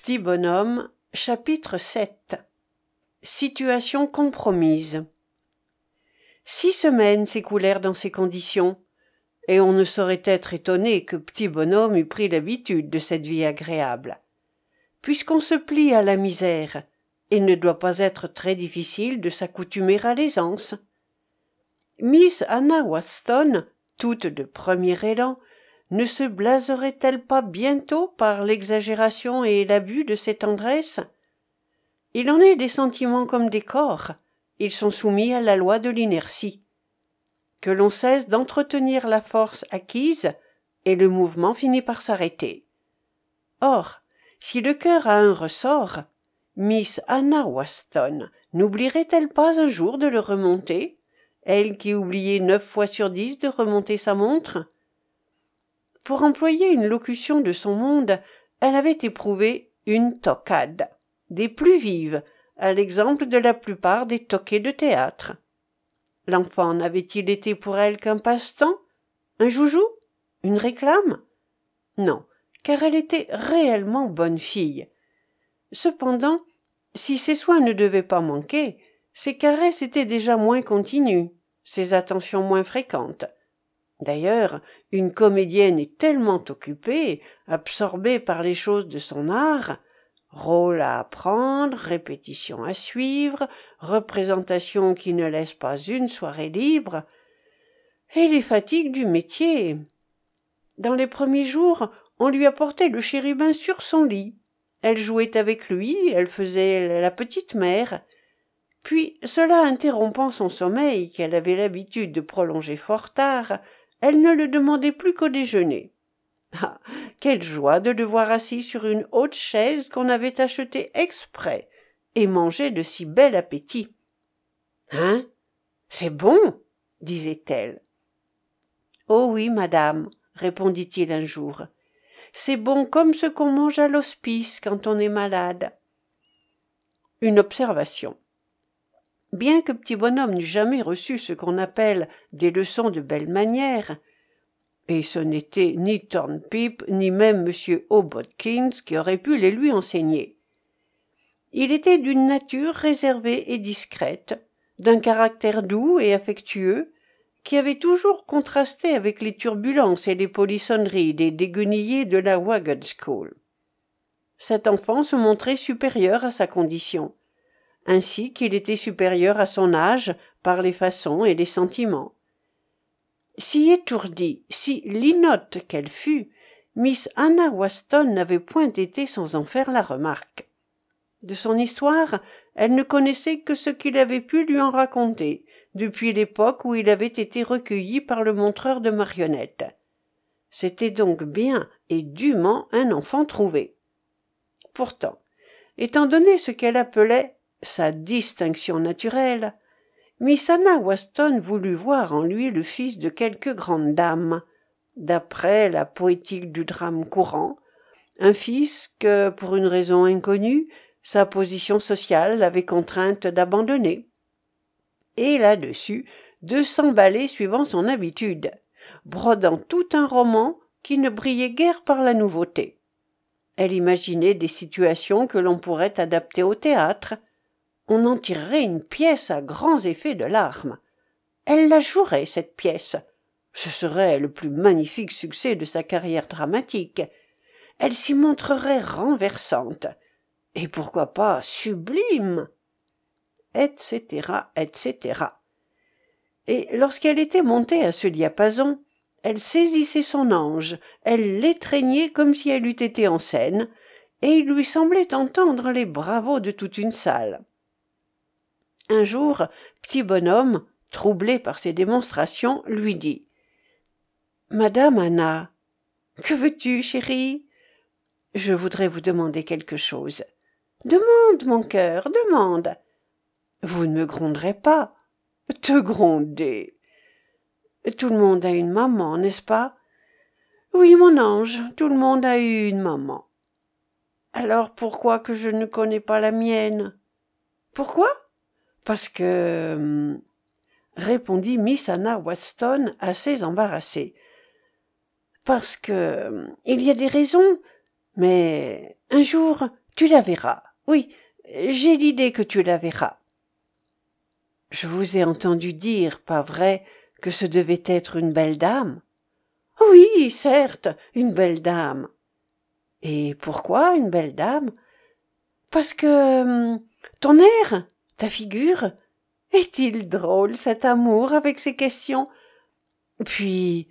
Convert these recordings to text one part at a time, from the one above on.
Petit bonhomme, chapitre 7. Situation compromise. 6 semaines s'écoulèrent dans ces conditions, et on ne saurait être étonné que Petit bonhomme eût pris l'habitude de cette vie agréable. Puisqu'on se plie à la misère, il ne doit pas être très difficile de s'accoutumer à l'aisance. Miss Anna Watson, toute de premier élan, ne se blaserait-elle pas bientôt par l'exagération et l'abus de ses tendresses? Il en est des sentiments comme des corps, ils sont soumis à la loi de l'inertie. Que l'on cesse d'entretenir la force acquise, et le mouvement finit par s'arrêter. Or, si le cœur a un ressort, Miss Anna Watson n'oublierait-elle pas un jour de le remonter, elle qui oubliait 9 fois sur 10 de remonter sa montre? Pour employer une locution de son monde, elle avait éprouvé une toquade, des plus vives, à l'exemple de la plupart des toqués de théâtre. L'enfant n'avait-il été pour elle qu'un passe-temps, un joujou, une réclame? Non, car elle était réellement bonne fille. Cependant, si ses soins ne devaient pas manquer, ses caresses étaient déjà moins continues, ses attentions moins fréquentes. D'ailleurs, une comédienne est tellement occupée, absorbée par les choses de son art, rôle à apprendre, répétition à suivre, représentation qui ne laisse pas une soirée libre, et les fatigues du métier. Dans les premiers jours, on lui apportait le chérubin sur son lit. Elle jouait avec lui, elle faisait la petite mère. Puis, cela interrompant son sommeil, qu'elle avait l'habitude de prolonger fort tard, elle ne le demandait plus qu'au déjeuner. Ah, quelle joie de le voir assis sur une haute chaise qu'on avait achetée exprès et manger de si bel appétit. « Hein? C'est bon » disait-elle. « Oh oui, madame, » répondit-il un jour. « C'est bon comme ce qu'on mange à l'hospice quand on est malade. » Une observation. Bien que Petit bonhomme n'eût jamais reçu ce qu'on appelle des leçons de belles manières, et ce n'était ni Thornpip ni même M. Hobodkins qui auraient pu les lui enseigner. Il était d'une nature réservée et discrète, d'un caractère doux et affectueux, qui avait toujours contrasté avec les turbulences et les polissonneries des déguenillés de la Wagon School. Cet enfant se montrait supérieur à sa condition, ainsi qu'il était supérieur à son âge par les façons et les sentiments. Si étourdie, si linotte qu'elle fût, Miss Anna Watson n'avait point été sans en faire la remarque. De son histoire, elle ne connaissait que ce qu'il avait pu lui en raconter, depuis l'époque où il avait été recueilli par le montreur de marionnettes. C'était donc bien et dûment un enfant trouvé. Pourtant, étant donné ce qu'elle appelait sa distinction naturelle, Miss Anna Watson voulut voir en lui le fils de quelque grande dame, d'après la poétique du drame courant, un fils que, pour une raison inconnue, sa position sociale l'avait contrainte d'abandonner. Et là-dessus, de s'emballer suivant son habitude, brodant tout un roman qui ne brillait guère par la nouveauté. Elle imaginait des situations que l'on pourrait adapter au théâtre. On en tirerait une pièce à grands effets de larmes. Elle la jouerait, cette pièce. Ce serait le plus magnifique succès de sa carrière dramatique. Elle s'y montrerait renversante. Et pourquoi pas sublime? Etc., etc. Et lorsqu'elle était montée à ce diapason, elle saisissait son ange, elle l'étreignait comme si elle eût été en scène, et il lui semblait entendre les bravos de toute une salle. Un jour, Petit bonhomme, troublé par ces démonstrations, lui dit « Madame Anna, que veux-tu, chérie ? Je voudrais vous demander quelque chose. Demande, mon cœur, demande. Vous ne me gronderez pas. Te gronder. Tout le monde a une maman, n'est-ce pas? Oui, mon ange, tout le monde a eu une maman. Alors pourquoi que je ne connais pas la mienne? Pourquoi? Parce que... répondit Miss Anna Watson assez embarrassée. Parce que... il y a des raisons, mais un jour Tu la verras. Oui, j'ai l'idée que tu la verras. Je vous ai entendu dire, pas vrai, que ce devait être une belle dame? Oui, certes, une belle dame. Et pourquoi une belle dame? Parce que ton air, ta figure, est-il drôle cet amour avec ses questions? Puis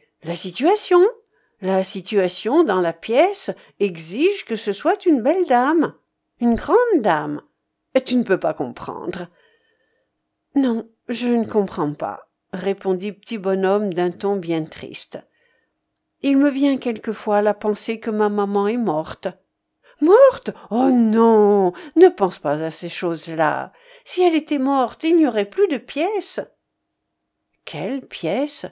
la situation dans la pièce exige que ce soit une belle dame, une grande dame. Et tu ne peux pas comprendre. Non, je ne comprends pas, répondit petit bonhomme d'un ton bien triste. Il me vient quelquefois la pensée que ma maman est morte. Morte? Oh non, ne pense pas à ces choses-là. Si elle était morte, il n'y aurait plus de pièces. Quelle pièce?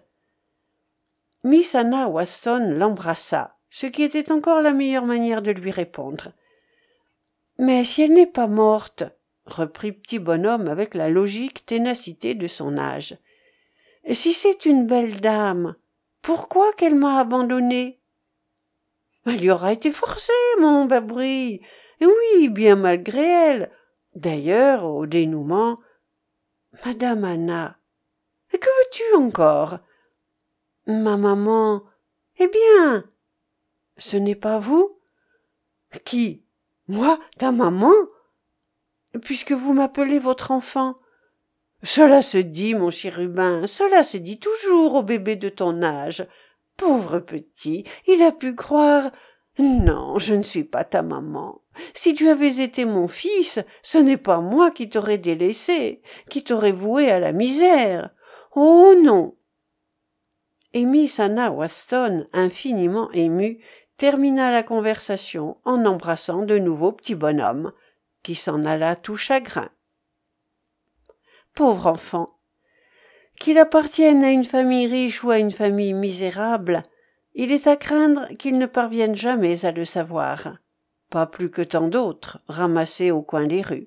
Miss Anna Weston l'embrassa, ce qui était encore la meilleure manière de lui répondre. Mais si elle n'est pas morte, reprit petit bonhomme avec la logique ténacité de son âge. Si c'est une belle dame, pourquoi qu'elle m'a abandonnée? Elle y aura été forcée, mon babri. Oui, bien malgré elle. D'ailleurs, au dénouement, Madame Anna, que veux-tu encore? Ma maman. Eh bien, ce n'est pas vous? Qui? Moi, ta maman? Puisque vous m'appelez votre enfant. Cela se dit, mon chérubin, cela se dit toujours au bébé de ton âge. Pauvre petit, il a pu croire. Non, je ne suis pas ta maman. Si tu avais été mon fils, ce n'est pas moi qui t'aurais délaissé, qui t'aurais voué à la misère. Oh non. Et Miss Anna Weston, infiniment émue, termina la conversation en embrassant de nouveau petit bonhomme, qui s'en alla tout chagrin. Pauvre enfant! Qu'il appartienne à une famille riche ou à une famille misérable, il est à craindre qu'il ne parvienne jamais à le savoir, pas plus que tant d'autres ramassés au coin des rues.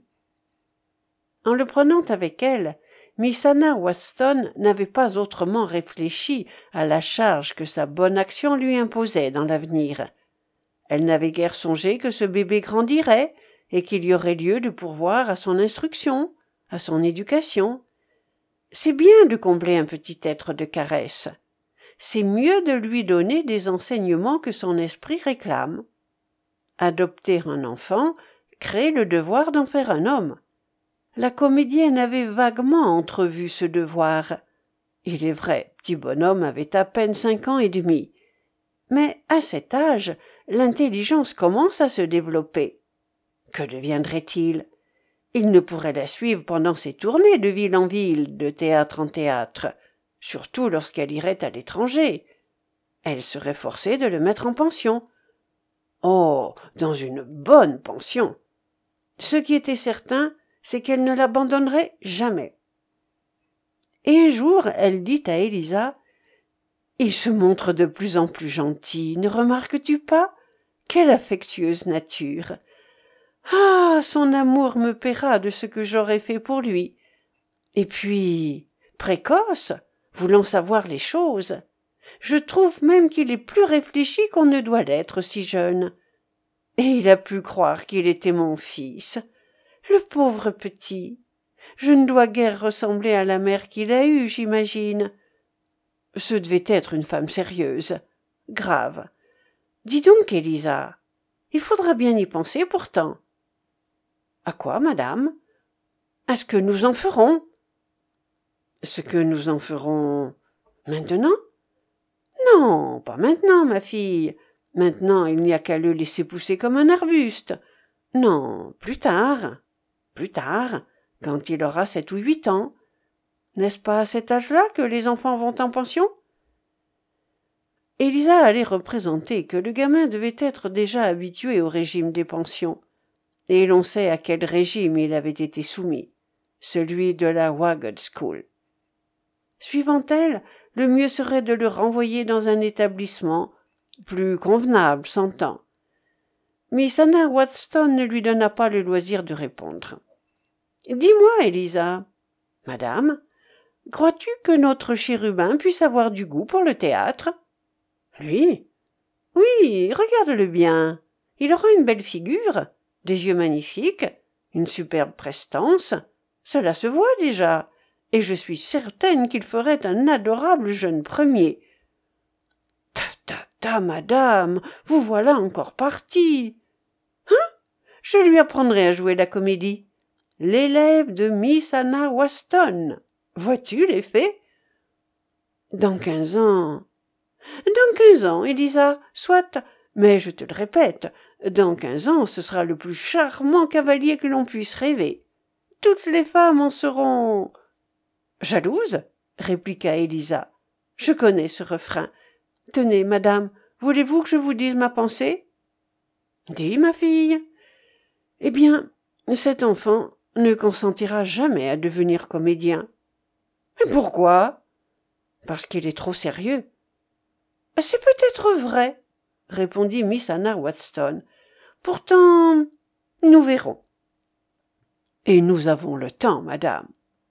En le prenant avec elle, Miss Anna Weston n'avait pas autrement réfléchi à la charge que sa bonne action lui imposait dans l'avenir. Elle n'avait guère songé que ce bébé grandirait et qu'il y aurait lieu de pourvoir à son instruction, à son éducation. C'est bien de combler un petit être de caresse. C'est mieux de lui donner des enseignements que son esprit réclame. Adopter un enfant crée le devoir d'en faire un homme. La comédienne avait vaguement entrevu ce devoir. Il est vrai, petit bonhomme avait à peine 5 ans et demi. Mais à cet âge, l'intelligence commence à se développer. Que deviendrait-il? Il ne pourrait la suivre pendant ses tournées de ville en ville, de théâtre en théâtre, surtout lorsqu'elle irait à l'étranger. Elle serait forcée de le mettre en pension. Oh, dans une bonne pension. Ce qui était certain, c'est qu'elle ne l'abandonnerait jamais. Et un jour, elle dit à Élisa, « Il se montre de plus en plus gentil, ne remarques-tu pas? Quelle affectueuse nature! Ah, son amour me paiera de ce que j'aurai fait pour lui. Et puis, précoce, voulant savoir les choses. Je trouve même qu'il est plus réfléchi qu'on ne doit l'être si jeune. Et il a pu croire qu'il était mon fils. Le pauvre petit. Je ne dois guère ressembler à la mère qu'il a eue, j'imagine. Ce devait être une femme sérieuse, grave. Dis donc, Élisa, il faudra bien y penser pourtant. À quoi, madame? À ce que nous en ferons. Ce que nous en ferons maintenant? Non, pas maintenant, ma fille. Maintenant, il n'y a qu'à le laisser pousser comme un arbuste. Non, plus tard, quand il aura 7 ou 8 ans. N'est-ce pas à cet âge-là que les enfants vont en pension? Élisa allait représenter que le gamin devait être déjà habitué au régime des pensions, et l'on sait à quel régime il avait été soumis, celui de la Wagged School. Suivant-elle, le mieux serait de le renvoyer dans un établissement plus convenable, s'entend. Miss Anna Weston ne lui donna pas le loisir de répondre. « Dis-moi, Élisa. »« Madame, crois-tu que notre chérubin puisse avoir du goût pour le théâtre? »« Lui? Oui, regarde-le bien. Il aura une belle figure. des yeux magnifiques, une superbe prestance, cela se voit déjà, et je suis certaine qu'il ferait un adorable jeune premier. Ta, ta, ta, madame, vous voilà encore partie. Hein? Je lui apprendrai à jouer la comédie. L'élève de Miss Anna Weston. Vois-tu l'effet? Dans 15 ans. Dans 15 ans, Élisa, soit, mais je te le répète, dans 15 ans, ce sera le plus charmant cavalier que l'on puisse rêver. Toutes les femmes en seront... Jalouses? Répliqua Élisa. Je connais ce refrain. Tenez, madame, voulez-vous que je vous dise ma pensée? Dis, ma fille. Eh bien, cet enfant ne consentira jamais à devenir comédien. Et pourquoi? Parce qu'il est trop sérieux. C'est peut-être vrai, répondit Miss Anna Weston. Pourtant, nous verrons. Et nous avons le temps, madame.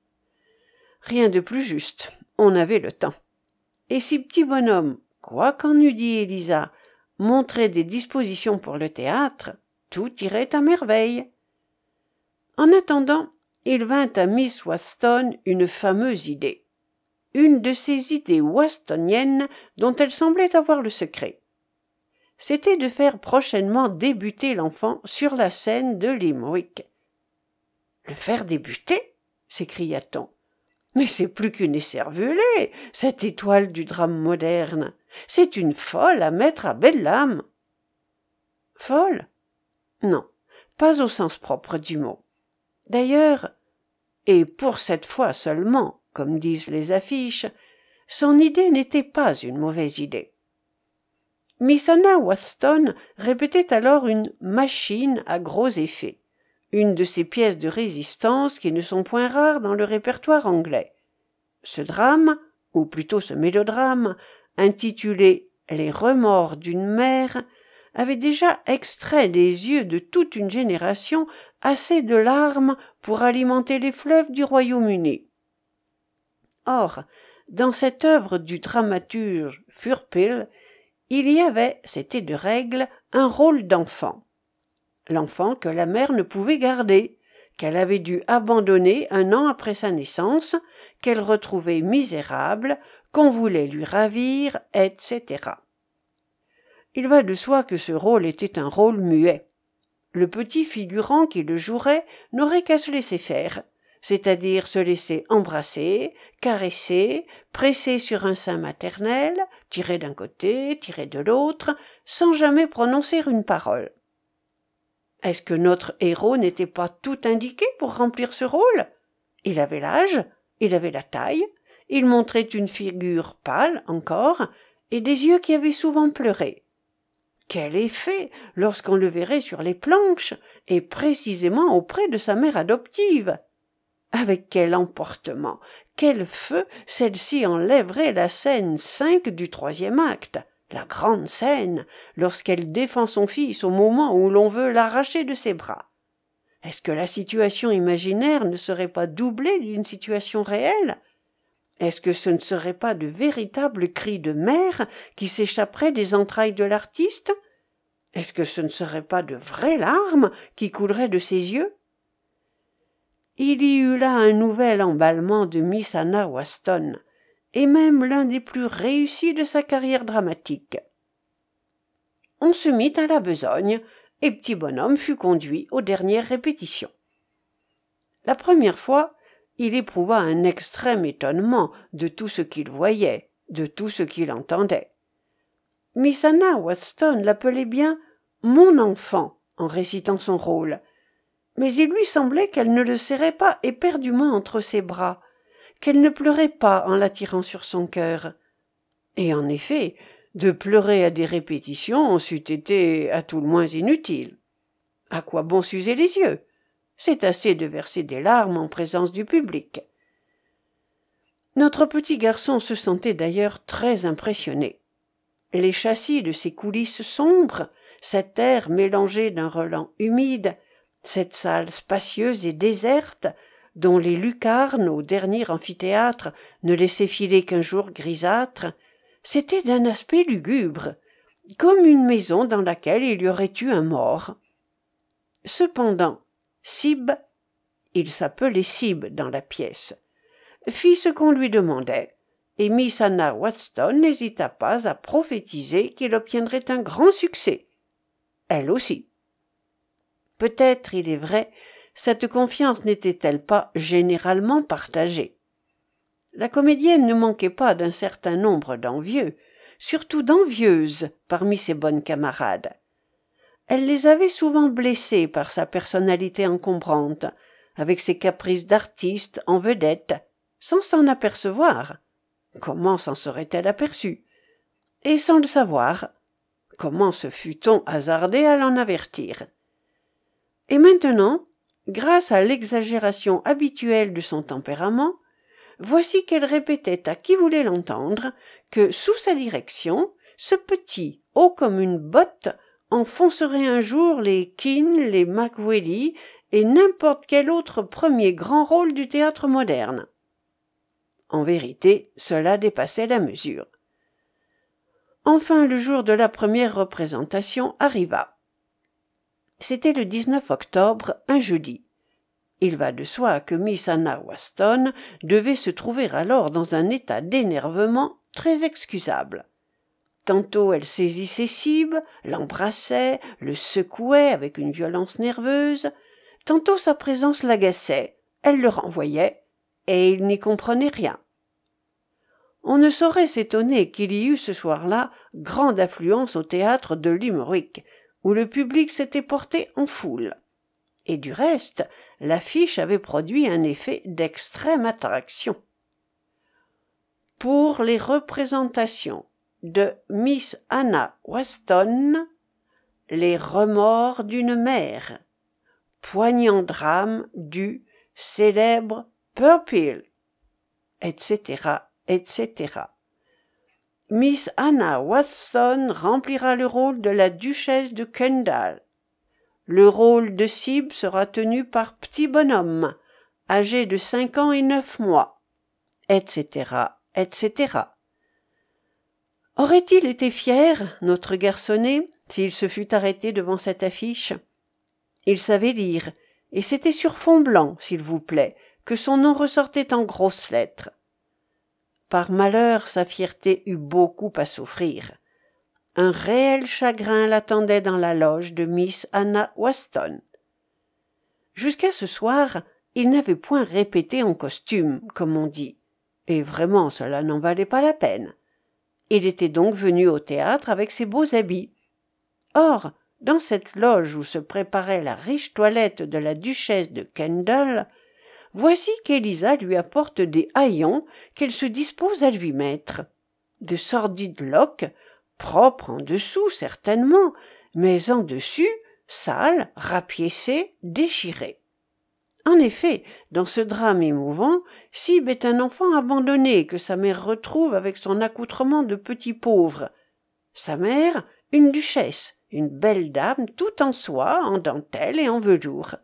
Rien de plus juste, on avait le temps. Et si petit bonhomme, quoi qu'en eût dit Élisa, montrait des dispositions pour le théâtre, tout irait à merveille. En attendant, il vint à Miss Weston une fameuse idée. Une de ces idées westoniennes dont elle semblait avoir le secret. C'était de faire prochainement débuter l'enfant sur la scène de Limerick. « Le faire débuter ?» s'écria-t-on. « Mais c'est plus qu'une écervelée, cette étoile du drame moderne. C'est une folle à mettre à belle âme. » Folle? Non, pas au sens propre du mot. D'ailleurs, et pour cette fois seulement, comme disent les affiches, son idée n'était pas une mauvaise idée. Miss Anna Weston répétait alors une machine à gros effets, une de ces pièces de résistance qui ne sont point rares dans le répertoire anglais. Ce drame, ou plutôt ce mélodrame, intitulé « Les remords d'une mère », avait déjà extrait des yeux de toute une génération assez de larmes pour alimenter les fleuves du Royaume-Uni. Or, dans cette œuvre du dramaturge Furpill, il y avait, c'était de règle, un rôle d'enfant. L'enfant que la mère ne pouvait garder, qu'elle avait dû abandonner un an après sa naissance, qu'elle retrouvait misérable, qu'on voulait lui ravir, etc. Il va de soi que ce rôle était un rôle muet. Le petit figurant qui le jouerait n'aurait qu'à se laisser faire, c'est-à-dire se laisser embrasser, caresser, presser sur un sein maternel, tirer d'un côté, tirer de l'autre, sans jamais prononcer une parole. Est-ce que notre héros n'était pas tout indiqué pour remplir ce rôle? Il avait l'âge, il avait la taille, il montrait une figure pâle encore, et des yeux qui avaient souvent pleuré. Quel effet lorsqu'on le verrait sur les planches, et précisément auprès de sa mère adoptive! Avec quel emportement, quel feu celle-ci enlèverait la scène 5 du 3e acte, la grande scène, lorsqu'elle défend son fils au moment où l'on veut l'arracher de ses bras. Est-ce que la situation imaginaire ne serait pas doublée d'une situation réelle? Est-ce que ce ne serait pas de véritables cris de mère qui s'échapperaient des entrailles de l'artiste? Est-ce que ce ne serait pas de vraies larmes qui couleraient de ses yeux? Il y eut là un nouvel emballement de Miss Anna Weston, et même l'un des plus réussis de sa carrière dramatique. On se mit à la besogne, et petit bonhomme fut conduit aux dernières répétitions. La première fois, il éprouva un extrême étonnement de tout ce qu'il voyait, de tout ce qu'il entendait. Miss Anna Weston l'appelait bien « mon enfant » en récitant son rôle, mais il lui semblait qu'elle ne le serrait pas éperdument entre ses bras, qu'elle ne pleurait pas en l'attirant sur son cœur. Et en effet, de pleurer à des répétitions c'eût été à tout le moins inutile. À quoi bon s'user les yeux? C'est assez de verser des larmes en présence du public. Notre petit garçon se sentait d'ailleurs très impressionné. Les châssis de ces coulisses sombres, cet air mélangé d'un relent humide, cette salle spacieuse et déserte, dont les lucarnes au dernier amphithéâtre ne laissaient filer qu'un jour grisâtre, c'était d'un aspect lugubre, comme une maison dans laquelle il y aurait eu un mort. Cependant, Sib, il s'appelait Sib dans la pièce, fit ce qu'on lui demandait, et Miss Anna Watson n'hésita pas à prophétiser qu'il obtiendrait un grand succès. Elle aussi. Peut-être, il est vrai, cette confiance n'était-elle pas généralement partagée. La comédienne ne manquait pas d'un certain nombre d'envieux, surtout d'envieuses parmi ses bonnes camarades. Elle les avait souvent blessées par sa personnalité encombrante, avec ses caprices d'artiste en vedette, sans s'en apercevoir. Comment s'en serait-elle aperçue? Et sans le savoir, comment se fût-on hasardé à l'en avertir? Et maintenant, grâce à l'exagération habituelle de son tempérament, voici qu'elle répétait à qui voulait l'entendre que, sous sa direction, ce petit, haut comme une botte, enfoncerait un jour les Kean, les Macready et n'importe quel autre premier grand rôle du théâtre moderne. En vérité, cela dépassait la mesure. Enfin, le jour de la première représentation arriva. C'était le 19 octobre, un jeudi. Il va de soi que Miss Anna Watson devait se trouver alors dans un état d'énervement très excusable. Tantôt elle saisissait Sib, l'embrassait, le secouait avec une violence nerveuse, tantôt sa présence l'agaçait, elle le renvoyait, et il n'y comprenait rien. On ne saurait s'étonner qu'il y eût ce soir-là grande affluence au théâtre de Limerick, où le public s'était porté en foule. Et du reste, l'affiche avait produit un effet d'extrême attraction. Pour les représentations de Miss Anna Watson, les remords d'une mère, poignant drame du célèbre Purpill, etc., etc. Miss Anna Watson remplira le rôle de la duchesse de Kendall. Le rôle de Sib sera tenu par Petit Bonhomme, âgé de 5 ans et 9 mois, etc., etc. Aurait-il été fier, notre garçonnet, s'il se fût arrêté devant cette affiche? Il savait lire, et c'était sur fond blanc, s'il vous plaît, que son nom ressortait en grosses lettres. Par malheur, sa fierté eut beaucoup à souffrir. Un réel chagrin l'attendait dans la loge de Miss Anna Watson. Jusqu'à ce soir, il n'avait point répété en costume, comme on dit, et vraiment cela n'en valait pas la peine. Il était donc venu au théâtre avec ses beaux habits. Or, dans cette loge où se préparait la riche toilette de la duchesse de Kendall, voici qu'Élisa lui apporte des haillons qu'elle se dispose à lui mettre. De sordides loques, propres en dessous certainement, mais en dessus, sales, rapiécées, déchirées. En effet, dans ce drame émouvant, Sib est un enfant abandonné que sa mère retrouve avec son accoutrement de petit pauvre. Sa mère, une duchesse, une belle dame tout en soie, en dentelle et en velours.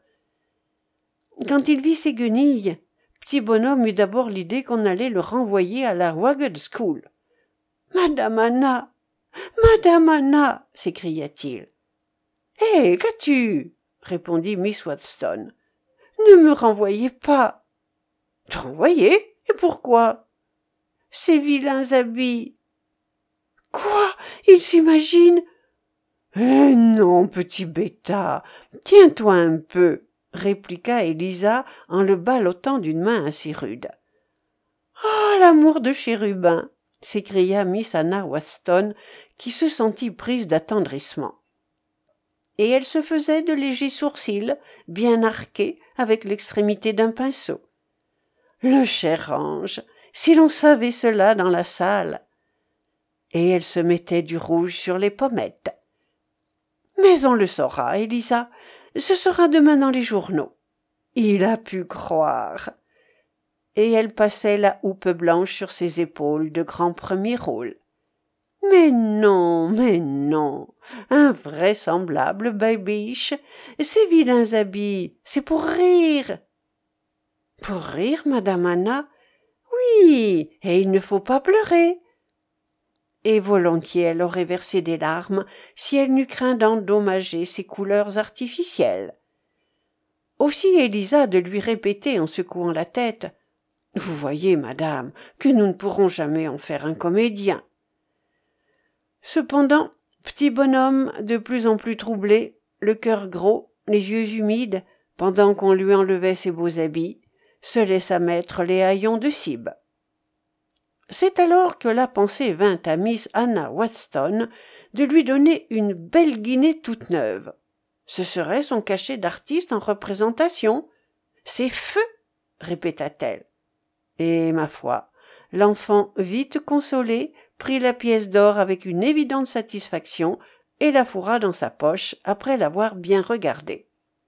Quand il vit ces guenilles, Petit Bonhomme eut d'abord l'idée qu'on allait le renvoyer à la Wagged School. « Madame Anna! Madame Anna !» s'écria-t-il. « Hé, qu'as-tu » répondit Miss Watson. « Ne me renvoyez pas. »« Te renvoyer? Et pourquoi ?»« Ces vilains habits. »« Quoi? Ils s'imaginent ?»« Eh non, petit bêta, tiens-toi un peu, » répliqua Élisa en le ballottant d'une main assez rude. « Ah, l'amour de chérubin !» s'écria Miss Anna Watson, qui se sentit prise d'attendrissement. Et elle se faisait de légers sourcils, bien arqués, avec l'extrémité d'un pinceau. Le cher ange, si l'on savait cela dans la salle. Et elle se mettait du rouge sur les pommettes. Mais on le saura, Élisa, ce sera demain dans les journaux. Il a pu croire. Et elle passait la houppe blanche sur ses épaules de grand premier rôle. Mais non, invraisemblable babiche, ces vilains habits, c'est pour rire. Pour rire, madame Anna? Oui, et il ne faut pas pleurer. Et volontiers elle aurait versé des larmes si elle n'eût craint d'endommager ses couleurs artificielles. Aussi Élisa de lui répéter en secouant la tête « Vous voyez, madame, que nous ne pourrons jamais en faire un comédien. » Cependant, petit bonhomme, de plus en plus troublé, le cœur gros, les yeux humides, pendant qu'on lui enlevait ses beaux habits, se laissa mettre les haillons de Sib. C'est alors que la pensée vint à Miss Anna Watson de lui donner une belle guinée toute neuve. Ce serait son cachet d'artiste en représentation. « C'est feu !» répéta-t-elle. Et, ma foi, l'enfant, vite consolé, prit la pièce d'or avec une évidente satisfaction et la fourra dans sa poche après l'avoir bien regardée.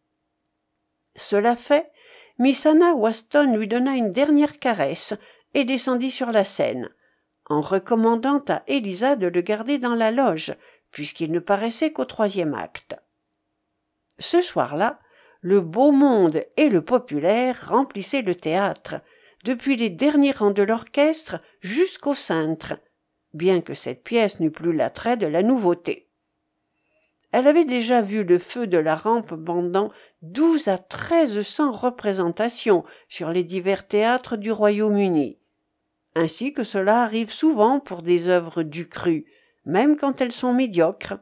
Cela fait, Miss Anna Watson lui donna une dernière caresse et descendit sur la scène, en recommandant à Élisa de le garder dans la loge, puisqu'il ne paraissait qu'au 3e acte. Ce soir-là, le beau monde et le populaire remplissaient le théâtre, depuis les derniers rangs de l'orchestre jusqu'au cintre, bien que cette pièce n'eût plus l'attrait de la nouveauté. Elle avait déjà vu le feu de la rampe pendant 12 à 1300 représentations sur les divers théâtres du Royaume-Uni, ainsi que cela arrive souvent pour des œuvres du cru, même quand elles sont médiocres.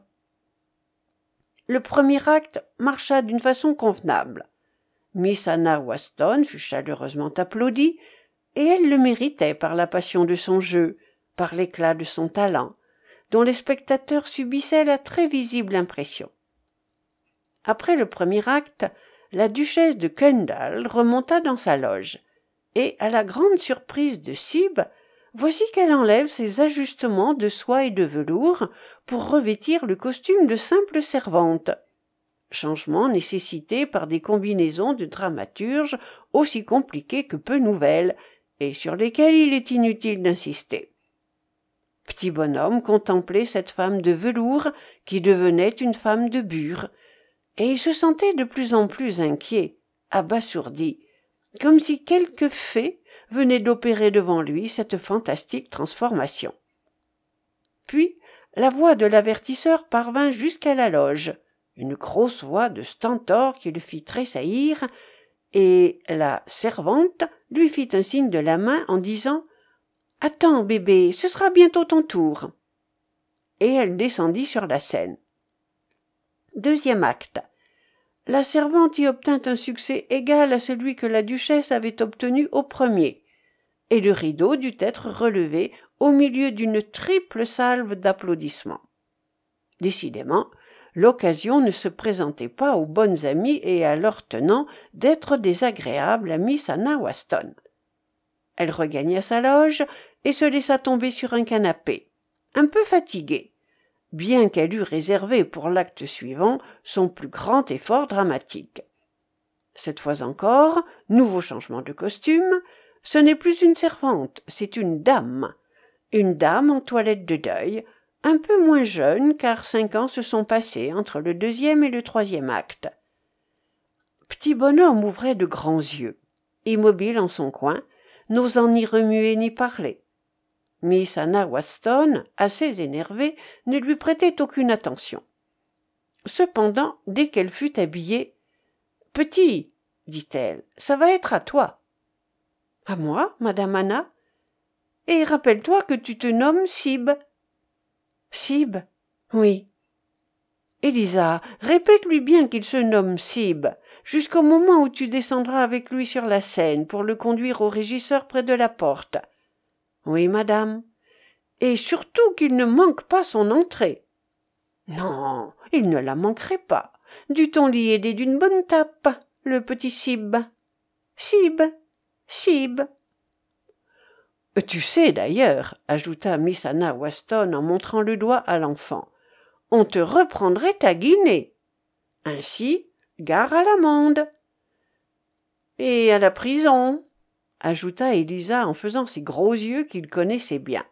Le premier acte marcha d'une façon convenable. Miss Anna Watson fut chaleureusement applaudie, et elle le méritait par la passion de son jeu, par l'éclat de son talent, dont les spectateurs subissaient la très visible impression. Après le premier acte, la duchesse de Kendall remonta dans sa loge, et, à la grande surprise de Sib, voici qu'elle enlève ses ajustements de soie et de velours pour revêtir le costume de simple servante, changement nécessité par des combinaisons de dramaturge aussi compliquées que peu nouvelles, et sur lesquelles il est inutile d'insister. Petit bonhomme contemplait cette femme de velours qui devenait une femme de bure, et il se sentait de plus en plus inquiet, abasourdi, comme si quelque fée venait d'opérer devant lui cette fantastique transformation. Puis la voix de l'avertisseur parvint jusqu'à la loge, une grosse voix de stentor qui le fit tressaillir, et la servante lui fit un signe de la main en disant « Attends, bébé, ce sera bientôt ton tour. » Et elle descendit sur la scène. Deuxième acte. La servante y obtint un succès égal à celui que la duchesse avait obtenu au premier, et le rideau dut être relevé au milieu d'une triple salve d'applaudissements. Décidément, l'occasion ne se présentait pas aux bonnes amies et à leurs tenants d'être désagréables à Miss Anna Watson. Elle regagna sa loge et se laissa tomber sur un canapé, un peu fatiguée, bien qu'elle eût réservé pour l'acte suivant son plus grand effort dramatique. Cette fois encore, nouveau changement de costume, ce n'est plus une servante, c'est une dame en toilette de deuil, un peu moins jeune car 5 ans se sont passés entre le 2e et le 3e acte. Petit bonhomme ouvrait de grands yeux, immobile en son coin, n'osant ni remuer ni parler. Miss Anna Watson, assez énervée, ne lui prêtait aucune attention. Cependant, dès qu'elle fut habillée, « Petit, dit-elle, ça va être à toi. »« À moi, madame Anna ? Et rappelle-toi que tu te nommes Sib. »« Sib ? Oui. »« Élisa, répète-lui bien qu'il se nomme Sib, jusqu'au moment où tu descendras avec lui sur la scène pour le conduire au régisseur près de la porte. »« Oui, madame. »« Et surtout qu'il ne manque pas son entrée. »« Non, il ne la manquerait pas. Dût-on l'y aider d'une bonne tape, le petit Sib. Sib, Sib. » « Tu sais d'ailleurs, » ajouta Miss Anna Watson en montrant le doigt à l'enfant, « on te reprendrait ta guinée. Ainsi, gare à l'amende. »« Et à la prison, » ajouta Élisa en faisant ses gros yeux qu'il connaissait bien.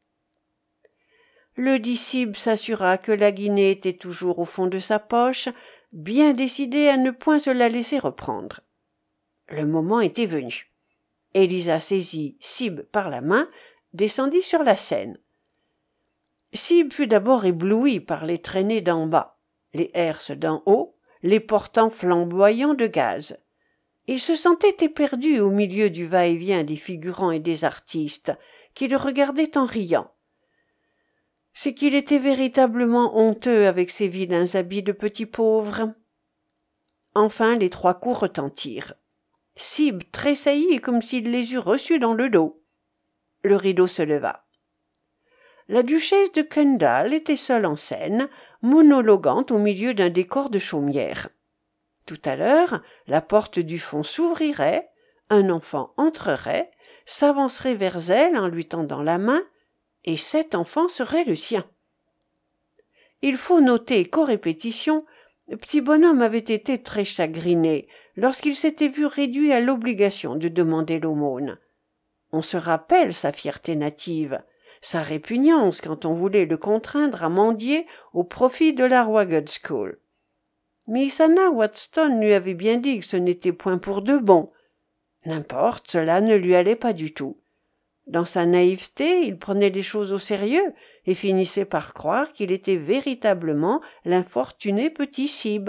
Le disciple s'assura que la guinée était toujours au fond de sa poche, bien décidé à ne point se la laisser reprendre. Le moment était venu. Élisa saisit Sib par la main, descendit sur la scène. Sib fut d'abord ébloui par les traînées d'en bas, les herses d'en haut, les portants flamboyants de gaz. Il se sentait éperdu au milieu du va-et-vient des figurants et des artistes, qui le regardaient en riant. C'est qu'il était véritablement honteux avec ses vilains habits de petit pauvre. Enfin, les 3 coups retentirent. Sib tressaillit comme s'il les eût reçus dans le dos. Le rideau se leva. La duchesse de Kendall était seule en scène, monologuant au milieu d'un décor de chaumière. Tout à l'heure, la porte du fond s'ouvrirait, un enfant entrerait, s'avancerait vers elle en lui tendant la main, et cet enfant serait le sien. Il faut noter qu'aux répétitions, petit bonhomme avait été très chagriné lorsqu'il s'était vu réduit à l'obligation de demander l'aumône. On se rappelle sa fierté native, sa répugnance quand on voulait le contraindre à mendier au profit de la Roygate School. Miss Anna Watson lui avait bien dit que ce n'était point pour de bon. N'importe, cela ne lui allait pas du tout. Dans sa naïveté, il prenait les choses au sérieux et finissait par croire qu'il était véritablement l'infortuné petit Sib.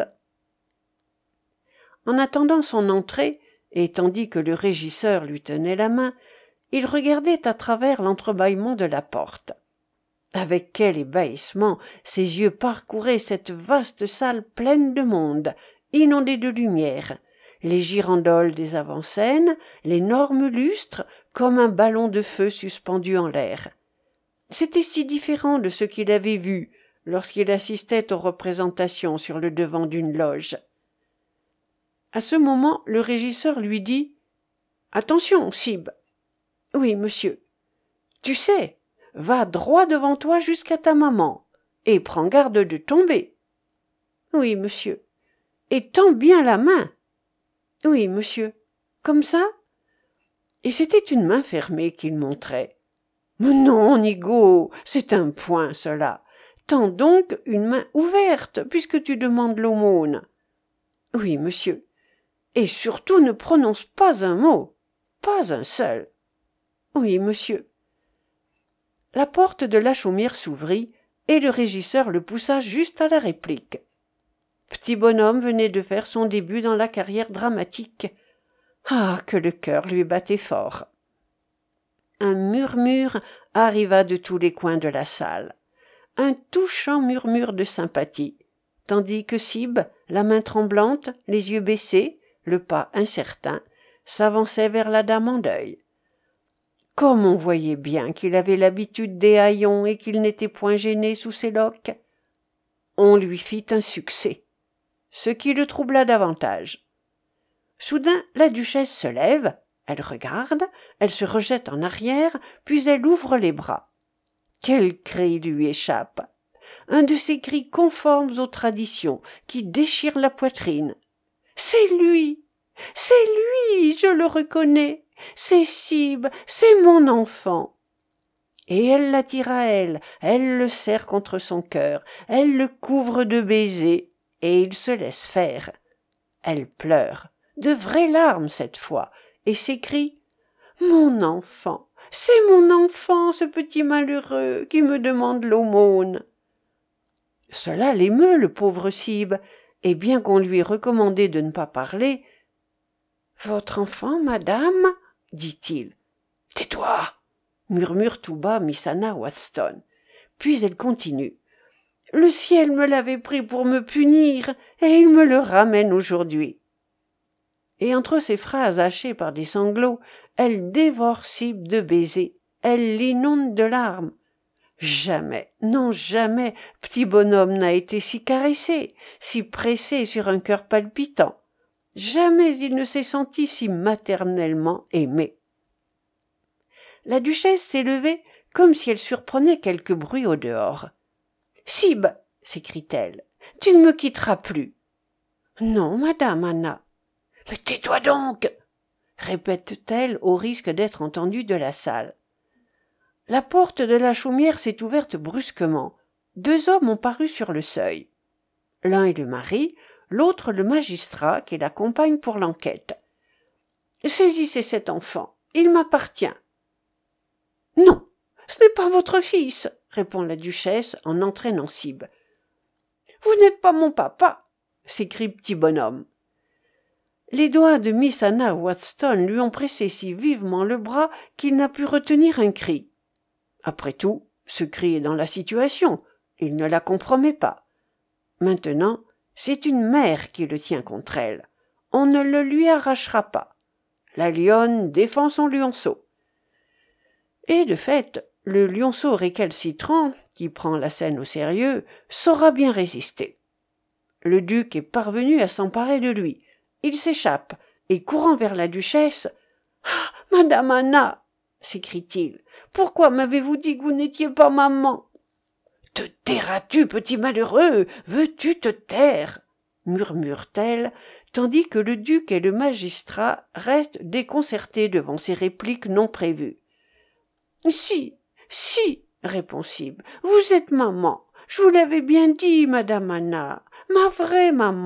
En attendant son entrée, et tandis que le régisseur lui tenait la main, il regardait à travers l'entrebâillement de la porte. Avec quel ébahissement ses yeux parcouraient cette vaste salle pleine de monde, inondée de lumière, les girandoles des avant-scènes, l'énorme lustre, comme un ballon de feu suspendu en l'air. C'était si différent de ce qu'il avait vu lorsqu'il assistait aux représentations sur le devant d'une loge. À ce moment, le régisseur lui dit « Attention, Sib !»« Oui, monsieur. »« Tu sais, va droit devant toi jusqu'à ta maman, et prends garde de tomber. »« Oui, monsieur. »« Et tends bien la main. »« Oui, monsieur. »« Comme ça ?» Et c'était une main fermée qu'il montrait. « Mais non, Nigaud, c'est un point, cela. Tends donc une main ouverte, puisque tu demandes l'aumône. »« Oui, monsieur. » Et surtout ne prononce pas un mot, pas un seul. Oui, monsieur. La porte de la chaumière s'ouvrit, et le régisseur le poussa juste à la réplique. Petit bonhomme venait de faire son début dans la carrière dramatique. Ah, que le cœur lui battait fort. Un murmure arriva de tous les coins de la salle. Un touchant murmure de sympathie, tandis que Sib, la main tremblante, les yeux baissés, le pas incertain, s'avançait vers la dame en deuil. Comme on voyait bien qu'il avait l'habitude des haillons et qu'il n'était point gêné sous ses loques. On lui fit un succès, ce qui le troubla davantage. Soudain, la duchesse se lève, elle regarde, elle se rejette en arrière, puis elle ouvre les bras. Quel cri lui échappe! Un de ces cris conformes aux traditions, qui déchirent la poitrine. C'est lui! C'est lui! Je le reconnais! C'est Sib! C'est mon enfant! Et elle l'attire à elle, elle le serre contre son cœur, elle le couvre de baisers, et il se laisse faire. Elle pleure, de vraies larmes cette fois, et s'écrie « Mon enfant! C'est mon enfant, ce petit malheureux, qui me demande l'aumône !» Cela l'émeut, le pauvre Sib, et bien qu'on lui ait recommandé de ne pas parler, « Votre enfant, madame ?» dit-il. « Tais-toi !» murmure tout bas Miss Anna Watson. Puis elle continue. « Le ciel me l'avait pris pour me punir, et il me le ramène aujourd'hui. » Et entre ces phrases hachées par des sanglots, elle dévore Sib de baisers, elle l'inonde de larmes. Jamais, non jamais, petit bonhomme n'a été si caressé, si pressé sur un cœur palpitant. Jamais il ne s'est senti si maternellement aimé. La duchesse s'est levée comme si elle surprenait quelque bruit au dehors. « Sib !» s'écrie-t-elle, « tu ne me quitteras plus. »« Non, madame Anna. »« Mais tais-toi donc !» répète-t-elle au risque d'être entendue de la salle. La porte de la chaumière s'est ouverte brusquement. 2 hommes ont paru sur le seuil. L'un est le mari, l'autre le magistrat qui l'accompagne pour l'enquête. « Saisissez cet enfant, il m'appartient. »« Non, ce n'est pas votre fils, » répond la duchesse en entraînant Sib. « Vous n'êtes pas mon papa, » s'écrie petit bonhomme. Les doigts de Miss Anna Watson lui ont pressé si vivement le bras qu'il n'a pu retenir un cri. Après tout, ce cri est dans la situation, il ne la compromet pas. Maintenant, c'est une mère qui le tient contre elle. On ne le lui arrachera pas. La lionne défend son lionceau. Et de fait, le lionceau récalcitrant, qui prend la scène au sérieux, saura bien résister. Le duc est parvenu à s'emparer de lui. Il s'échappe, et courant vers la duchesse, « Ah, madame Anna !» s'écrie-t-il, « pourquoi m'avez-vous dit que vous n'étiez pas maman ?»« Te tairas-tu, petit malheureux? Veux-tu te taire ?» murmure-t-elle, tandis que le duc et le magistrat restent déconcertés devant ces répliques non prévues. « Si, si, répond Sibyl, vous êtes maman. Je vous l'avais bien dit, madame Anna, ma vraie maman. »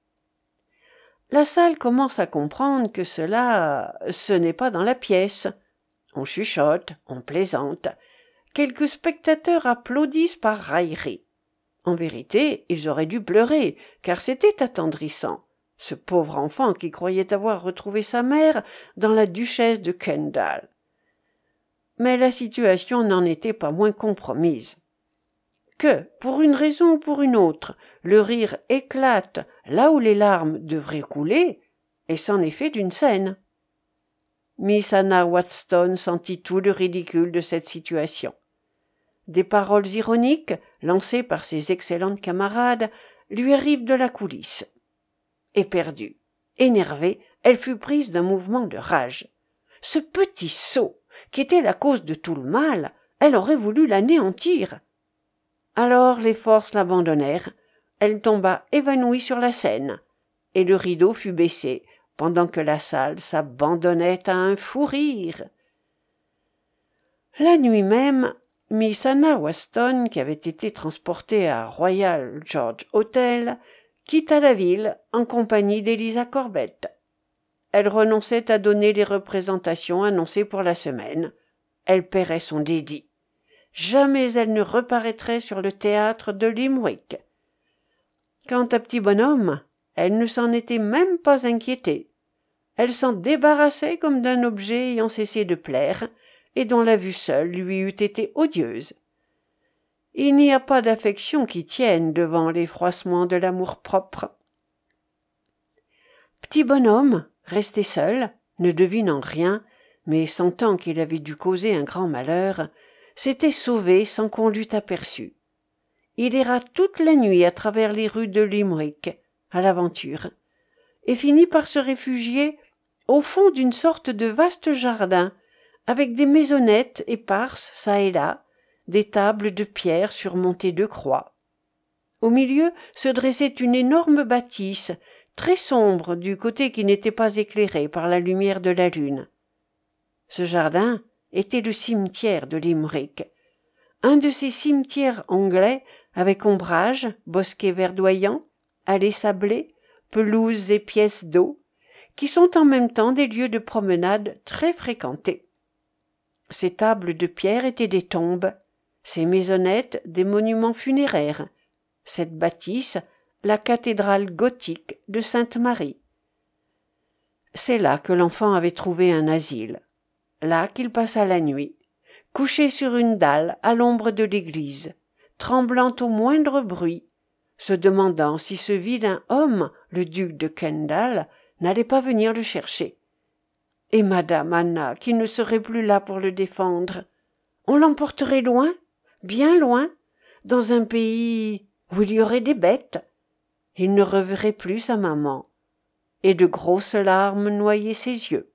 La salle commence à comprendre que ce n'est pas dans la pièce. On chuchote, on plaisante. Quelques spectateurs applaudissent par raillerie. En vérité, ils auraient dû pleurer, car c'était attendrissant. Ce pauvre enfant qui croyait avoir retrouvé sa mère dans la duchesse de Kendall. Mais la situation n'en était pas moins compromise. Que, pour une raison ou pour une autre, le rire éclate là où les larmes devraient couler, et c'en est fait d'une scène. Miss Anna Watson sentit tout le ridicule de cette situation. Des paroles ironiques, lancées par ses excellentes camarades, lui arrivent de la coulisse. Éperdue, énervée, elle fut prise d'un mouvement de rage. Ce petit sot, qui était la cause de tout le mal, elle aurait voulu l'anéantir. Alors les forces l'abandonnèrent, elle tomba évanouie sur la scène, et le rideau fut baissé, pendant que la salle s'abandonnait à un fou rire. La nuit même, Miss Anna Watson, qui avait été transportée à Royal George Hotel, quitta la ville en compagnie d'Eliza Corbett. Elle renonçait à donner les représentations annoncées pour la semaine. Elle paierait son dédit. Jamais elle ne reparaîtrait sur le théâtre de Limerick. Quant à Petit Bonhomme, elle ne s'en était même pas inquiétée. Elle s'en débarrassait comme d'un objet ayant cessé de plaire, et dont la vue seule lui eût été odieuse. Il n'y a pas d'affection qui tienne devant les froissements de l'amour-propre. Petit Bonhomme, resté seul, ne devinant rien, mais sentant qu'il avait dû causer un grand malheur, s'était sauvé sans qu'on l'eût aperçu. Il erra toute la nuit à travers les rues de Limerick, à l'aventure, et finit par se réfugier au fond d'une sorte de vaste jardin, avec des maisonnettes éparses çà et là, des tables de pierre surmontées de croix. Au milieu se dressait une énorme bâtisse, très sombre du côté qui n'était pas éclairé par la lumière de la lune. Ce jardin était le cimetière de Limerick, un de ces cimetières anglais avec ombrage, bosquets verdoyants, allées sablées, pelouses et pièces d'eau, qui sont en même temps des lieux de promenade très fréquentés. Ces tables de pierre étaient des tombes, ces maisonnettes des monuments funéraires, cette bâtisse la cathédrale gothique de Sainte-Marie. C'est là que l'enfant avait trouvé un asile, là qu'il passa la nuit, couché sur une dalle à l'ombre de l'église, tremblant au moindre bruit, se demandant si ce vilain homme, le duc de Kendall, n'allait pas venir le chercher. Et madame Anna, qui ne serait plus là pour le défendre, on l'emporterait loin, bien loin, dans un pays où il y aurait des bêtes. Il ne reverrait plus sa maman, et de grosses larmes noyaient ses yeux.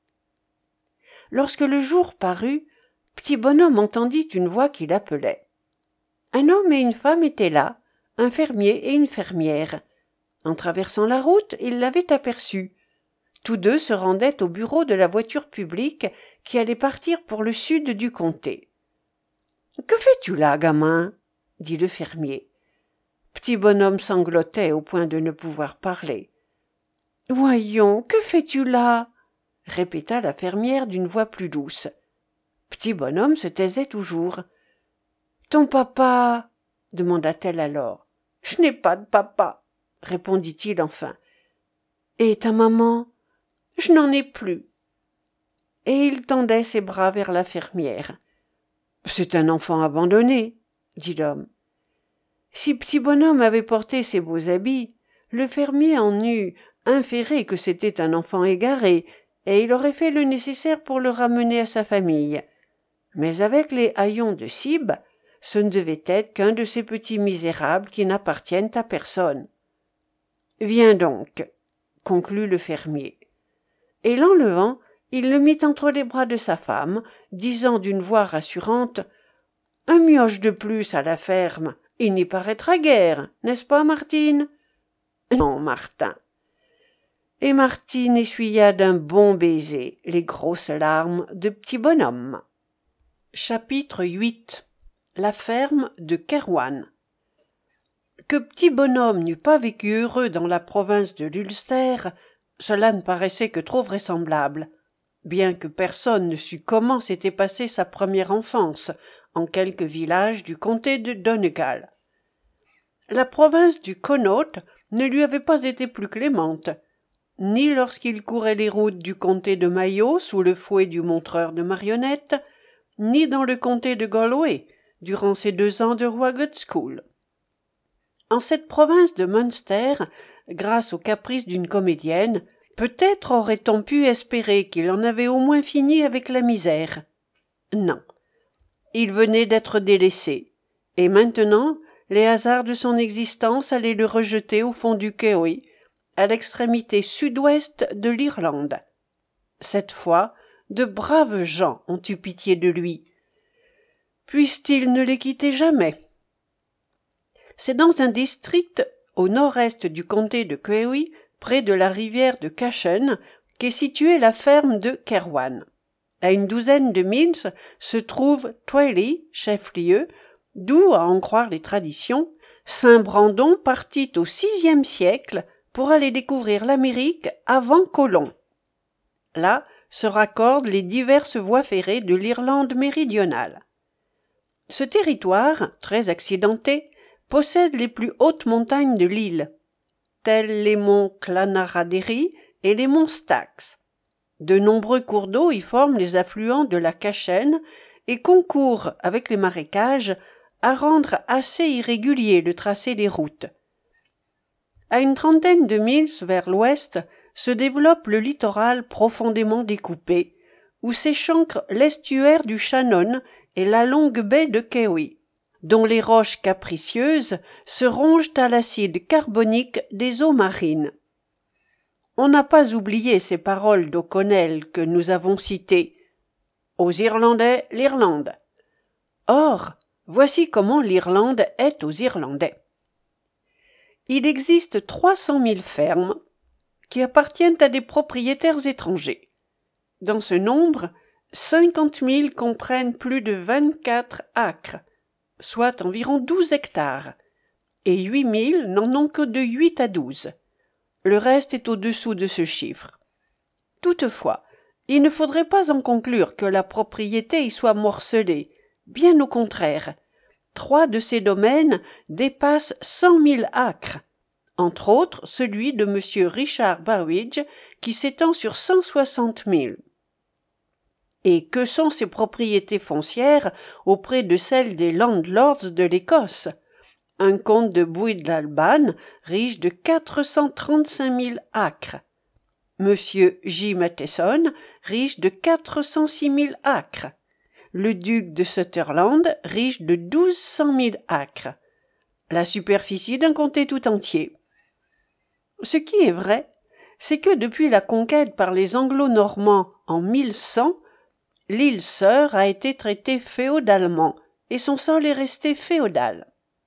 Lorsque le jour parut, Petit Bonhomme entendit une voix qui l'appelait. Un homme et une femme étaient là, un fermier et une fermière. En traversant la route, il l'avait aperçu. Tous deux se rendaient au bureau de la voiture publique qui allait partir pour le sud du comté. « Que fais-tu là, gamin ?» dit le fermier. Petit Bonhomme sanglotait au point de ne pouvoir parler. « Voyons, que fais-tu là ?» répéta la fermière d'une voix plus douce. Petit Bonhomme se taisait toujours. « Ton papa ?» demanda-t-elle alors. « Je n'ai pas de papa, » répondit-il enfin. « Et ta maman? Je n'en ai plus. Et il tendait ses bras vers la fermière. C'est un enfant abandonné, dit l'homme. Si Petit Bonhomme avait porté ses beaux habits, le fermier en eût inféré que c'était un enfant égaré, et il aurait fait le nécessaire pour le ramener à sa famille. Mais avec les haillons de Cibes, ce ne devait être qu'un de ces petits misérables qui n'appartiennent à personne. Viens donc, conclut le fermier. Et l'enlevant, il le mit entre les bras de sa femme, disant d'une voix rassurante « Un mioche de plus à la ferme, il n'y paraîtra guère, n'est-ce pas, Martine ?»« Non, Martin. » Et Martine essuya d'un bon baiser les grosses larmes de Petit Bonhomme. Chapitre 8. La ferme de Kerouan. Que Petit Bonhomme n'eût pas vécu heureux dans la province de l'Ulster, cela ne paraissait que trop vraisemblable, bien que personne ne sût comment s'était passée sa première enfance en quelque village du comté de Donegal. La province du Connaught ne lui avait pas été plus clémente, ni lorsqu'il courait les routes du comté de Mayo sous le fouet du montreur de marionnettes, ni dans le comté de Galway durant ses 2 ans de Rugged School. En cette province de Munster, grâce aux caprices d'une comédienne, peut-être aurait-on pu espérer qu'il en avait au moins fini avec la misère. Non. Il venait d'être délaissé, et maintenant les hasards de son existence allaient le rejeter au fond du Kerry, à l'extrémité sud-ouest de l'Irlande. Cette fois, de braves gens ont eu pitié de lui. Puisse-t-il ne les quitter jamais? C'est dans un district au nord-est du comté de Kerry, près de la rivière de Cashen, qu'est située la ferme de Kerouan. À une 12aine de milles se trouve Tralee, chef-lieu, d'où, à en croire les traditions, saint Brandon partit au VIe siècle pour aller découvrir l'Amérique avant Colomb. Là se raccordent les diverses voies ferrées de l'Irlande méridionale. Ce territoire, très accidenté, possède les plus hautes montagnes de l'île, tels les monts Clanarraderi et les monts Stax. De nombreux cours d'eau y forment les affluents de la Cashen et concourent, avec les marécages, à rendre assez irrégulier le tracé des routes. À une 30aine de milles vers l'ouest se développe le littoral profondément découpé, où s'échancrent l'estuaire du Shannon et la longue baie de Kerry, dont les roches capricieuses se rongent à l'acide carbonique des eaux marines. On n'a pas oublié ces paroles d'O'Connell que nous avons citées. Aux Irlandais, l'Irlande. Or, voici comment l'Irlande est aux Irlandais. Il existe 300 000 fermes qui appartiennent à des propriétaires étrangers. Dans ce nombre, 50 000 comprennent plus de 24 acres, soit environ 12 hectares, et 8 000 n'en ont que de 8 à 12. Le reste est au-dessous de ce chiffre. Toutefois, il ne faudrait pas en conclure que la propriété y soit morcelée. Bien au contraire. 3 de ces domaines dépassent 100 000 acres, entre autres celui de M. Richard Burridge, qui s'étend sur 160 000. Et que sont ces propriétés foncières auprès de celles des landlords de l'Écosse? Un comte de Buidlalban, riche de 435 000 acres. Monsieur J. Matheson, riche de 406 000 acres. Le duc de Sutherland, riche de 1200 000 acres. La superficie d'un comté tout entier. Ce qui est vrai, c'est que depuis la conquête par les Anglo-Normands en 1100, l'île Sœur a été traitée féodalement et son sol est resté féodal.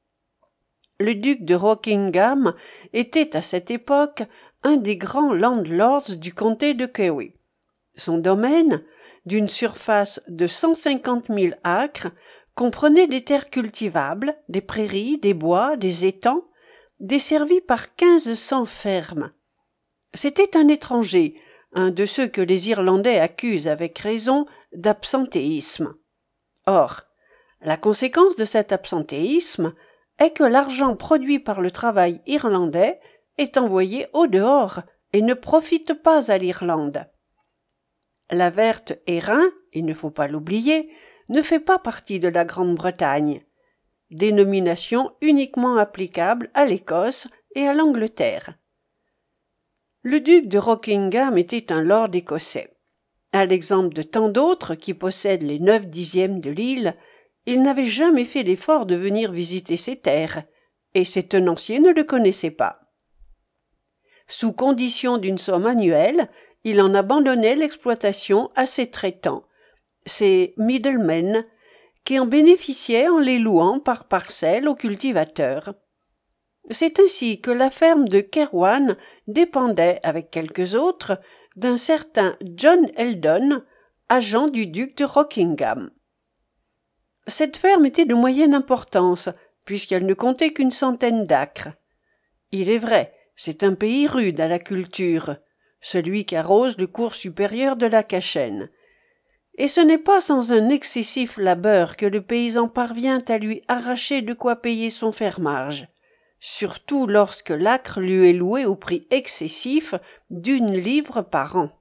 Le duc de Rockingham était à cette époque un des grands landlords du comté de Kerry. Son domaine, d'une surface de 150 000 acres, comprenait des terres cultivables, des prairies, des bois, des étangs, desservis par 1500 fermes. C'était un étranger, un de ceux que les Irlandais accusent avec raison d'absentéisme. Or, la conséquence de cet absentéisme est que l'argent produit par le travail irlandais est envoyé au dehors et ne profite pas à l'Irlande. La verte Airain, il ne faut pas l'oublier, ne fait pas partie de la Grande-Bretagne, dénomination uniquement applicable à l'Écosse et à l'Angleterre. Le duc de Rockingham était un lord écossais. À l'exemple de tant d'autres qui possèdent les 9/10 de l'île, il n'avait jamais fait l'effort de venir visiter ses terres, et ses tenanciers ne le connaissaient pas. Sous condition d'une somme annuelle, il en abandonnait l'exploitation à ses traitants, ces middlemen, qui en bénéficiaient en les louant par parcelles aux cultivateurs. C'est ainsi que la ferme de Caerwan dépendait, avec quelques autres, d'un certain John Eldon, agent du duc de Rockingham. Cette ferme était de moyenne importance, puisqu'elle ne comptait qu'une centaine d'acres. Il est vrai, c'est un pays rude à la culture, celui qu'arrose le cours supérieur de la Cachenne. Et ce n'est pas sans un excessif labeur que le paysan parvient à lui arracher de quoi payer son fermage, surtout lorsque l'acre lui est loué au prix excessif d'1 livre par an.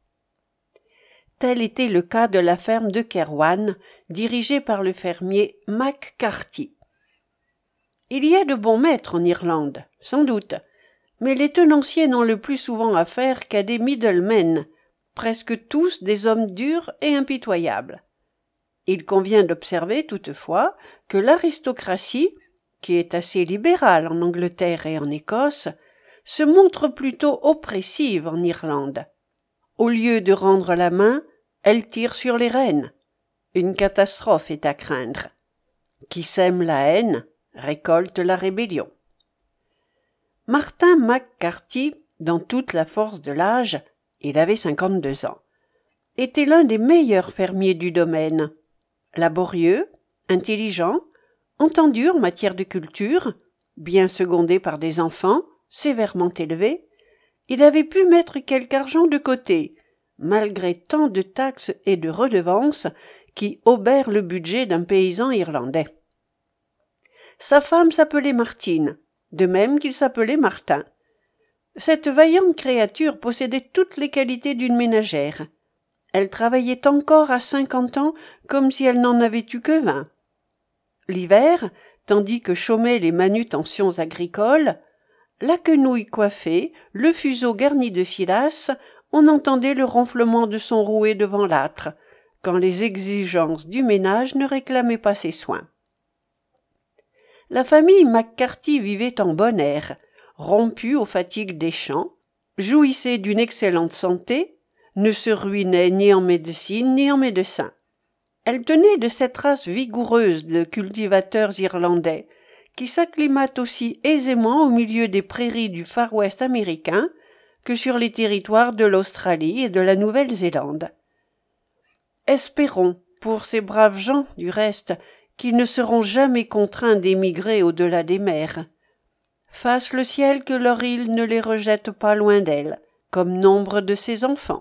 Tel était le cas de la ferme de Caerwan, dirigée par le fermier Mac Carthy. Il y a de bons maîtres en Irlande, sans doute, mais les tenanciers n'ont le plus souvent affaire qu'à des middlemen, presque tous des hommes durs et impitoyables. Il convient d'observer toutefois que l'aristocratie, qui est assez libérale en Angleterre et en Écosse, se montre plutôt oppressive en Irlande. Au lieu de rendre la main, elle tire sur les rênes. Une catastrophe est à craindre. Qui sème la haine récolte la rébellion. Martin Mac Carthy, dans toute la force de l'âge, il avait 52 ans, était l'un des meilleurs fermiers du domaine. Laborieux, intelligent, entendu en matière de culture, bien secondé par des enfants, sévèrement élevés, il avait pu mettre quelque argent de côté, malgré tant de taxes et de redevances qui obèrent le budget d'un paysan irlandais. Sa femme s'appelait Martine, de même qu'il s'appelait Martin. Cette vaillante créature possédait toutes les qualités d'une ménagère. Elle travaillait encore à 50 ans comme si elle n'en avait eu que 20. L'hiver, tandis que chômaient les manutentions agricoles, la quenouille coiffée, le fuseau garni de filasse, on entendait le ronflement de son rouet devant l'âtre, quand les exigences du ménage ne réclamaient pas ses soins. La famille Mac Carthy vivait en bon air, rompue aux fatigues des champs, jouissait d'une excellente santé, ne se ruinait ni en médecine ni en médecin. Elle tenait de cette race vigoureuse de cultivateurs irlandais, qui s'acclimatent aussi aisément au milieu des prairies du Far West américain que sur les territoires de l'Australie et de la Nouvelle-Zélande. Espérons, pour ces braves gens, du reste, qu'ils ne seront jamais contraints d'émigrer au-delà des mers. Fasse le ciel que leur île ne les rejette pas loin d'elle, comme nombre de ses enfants.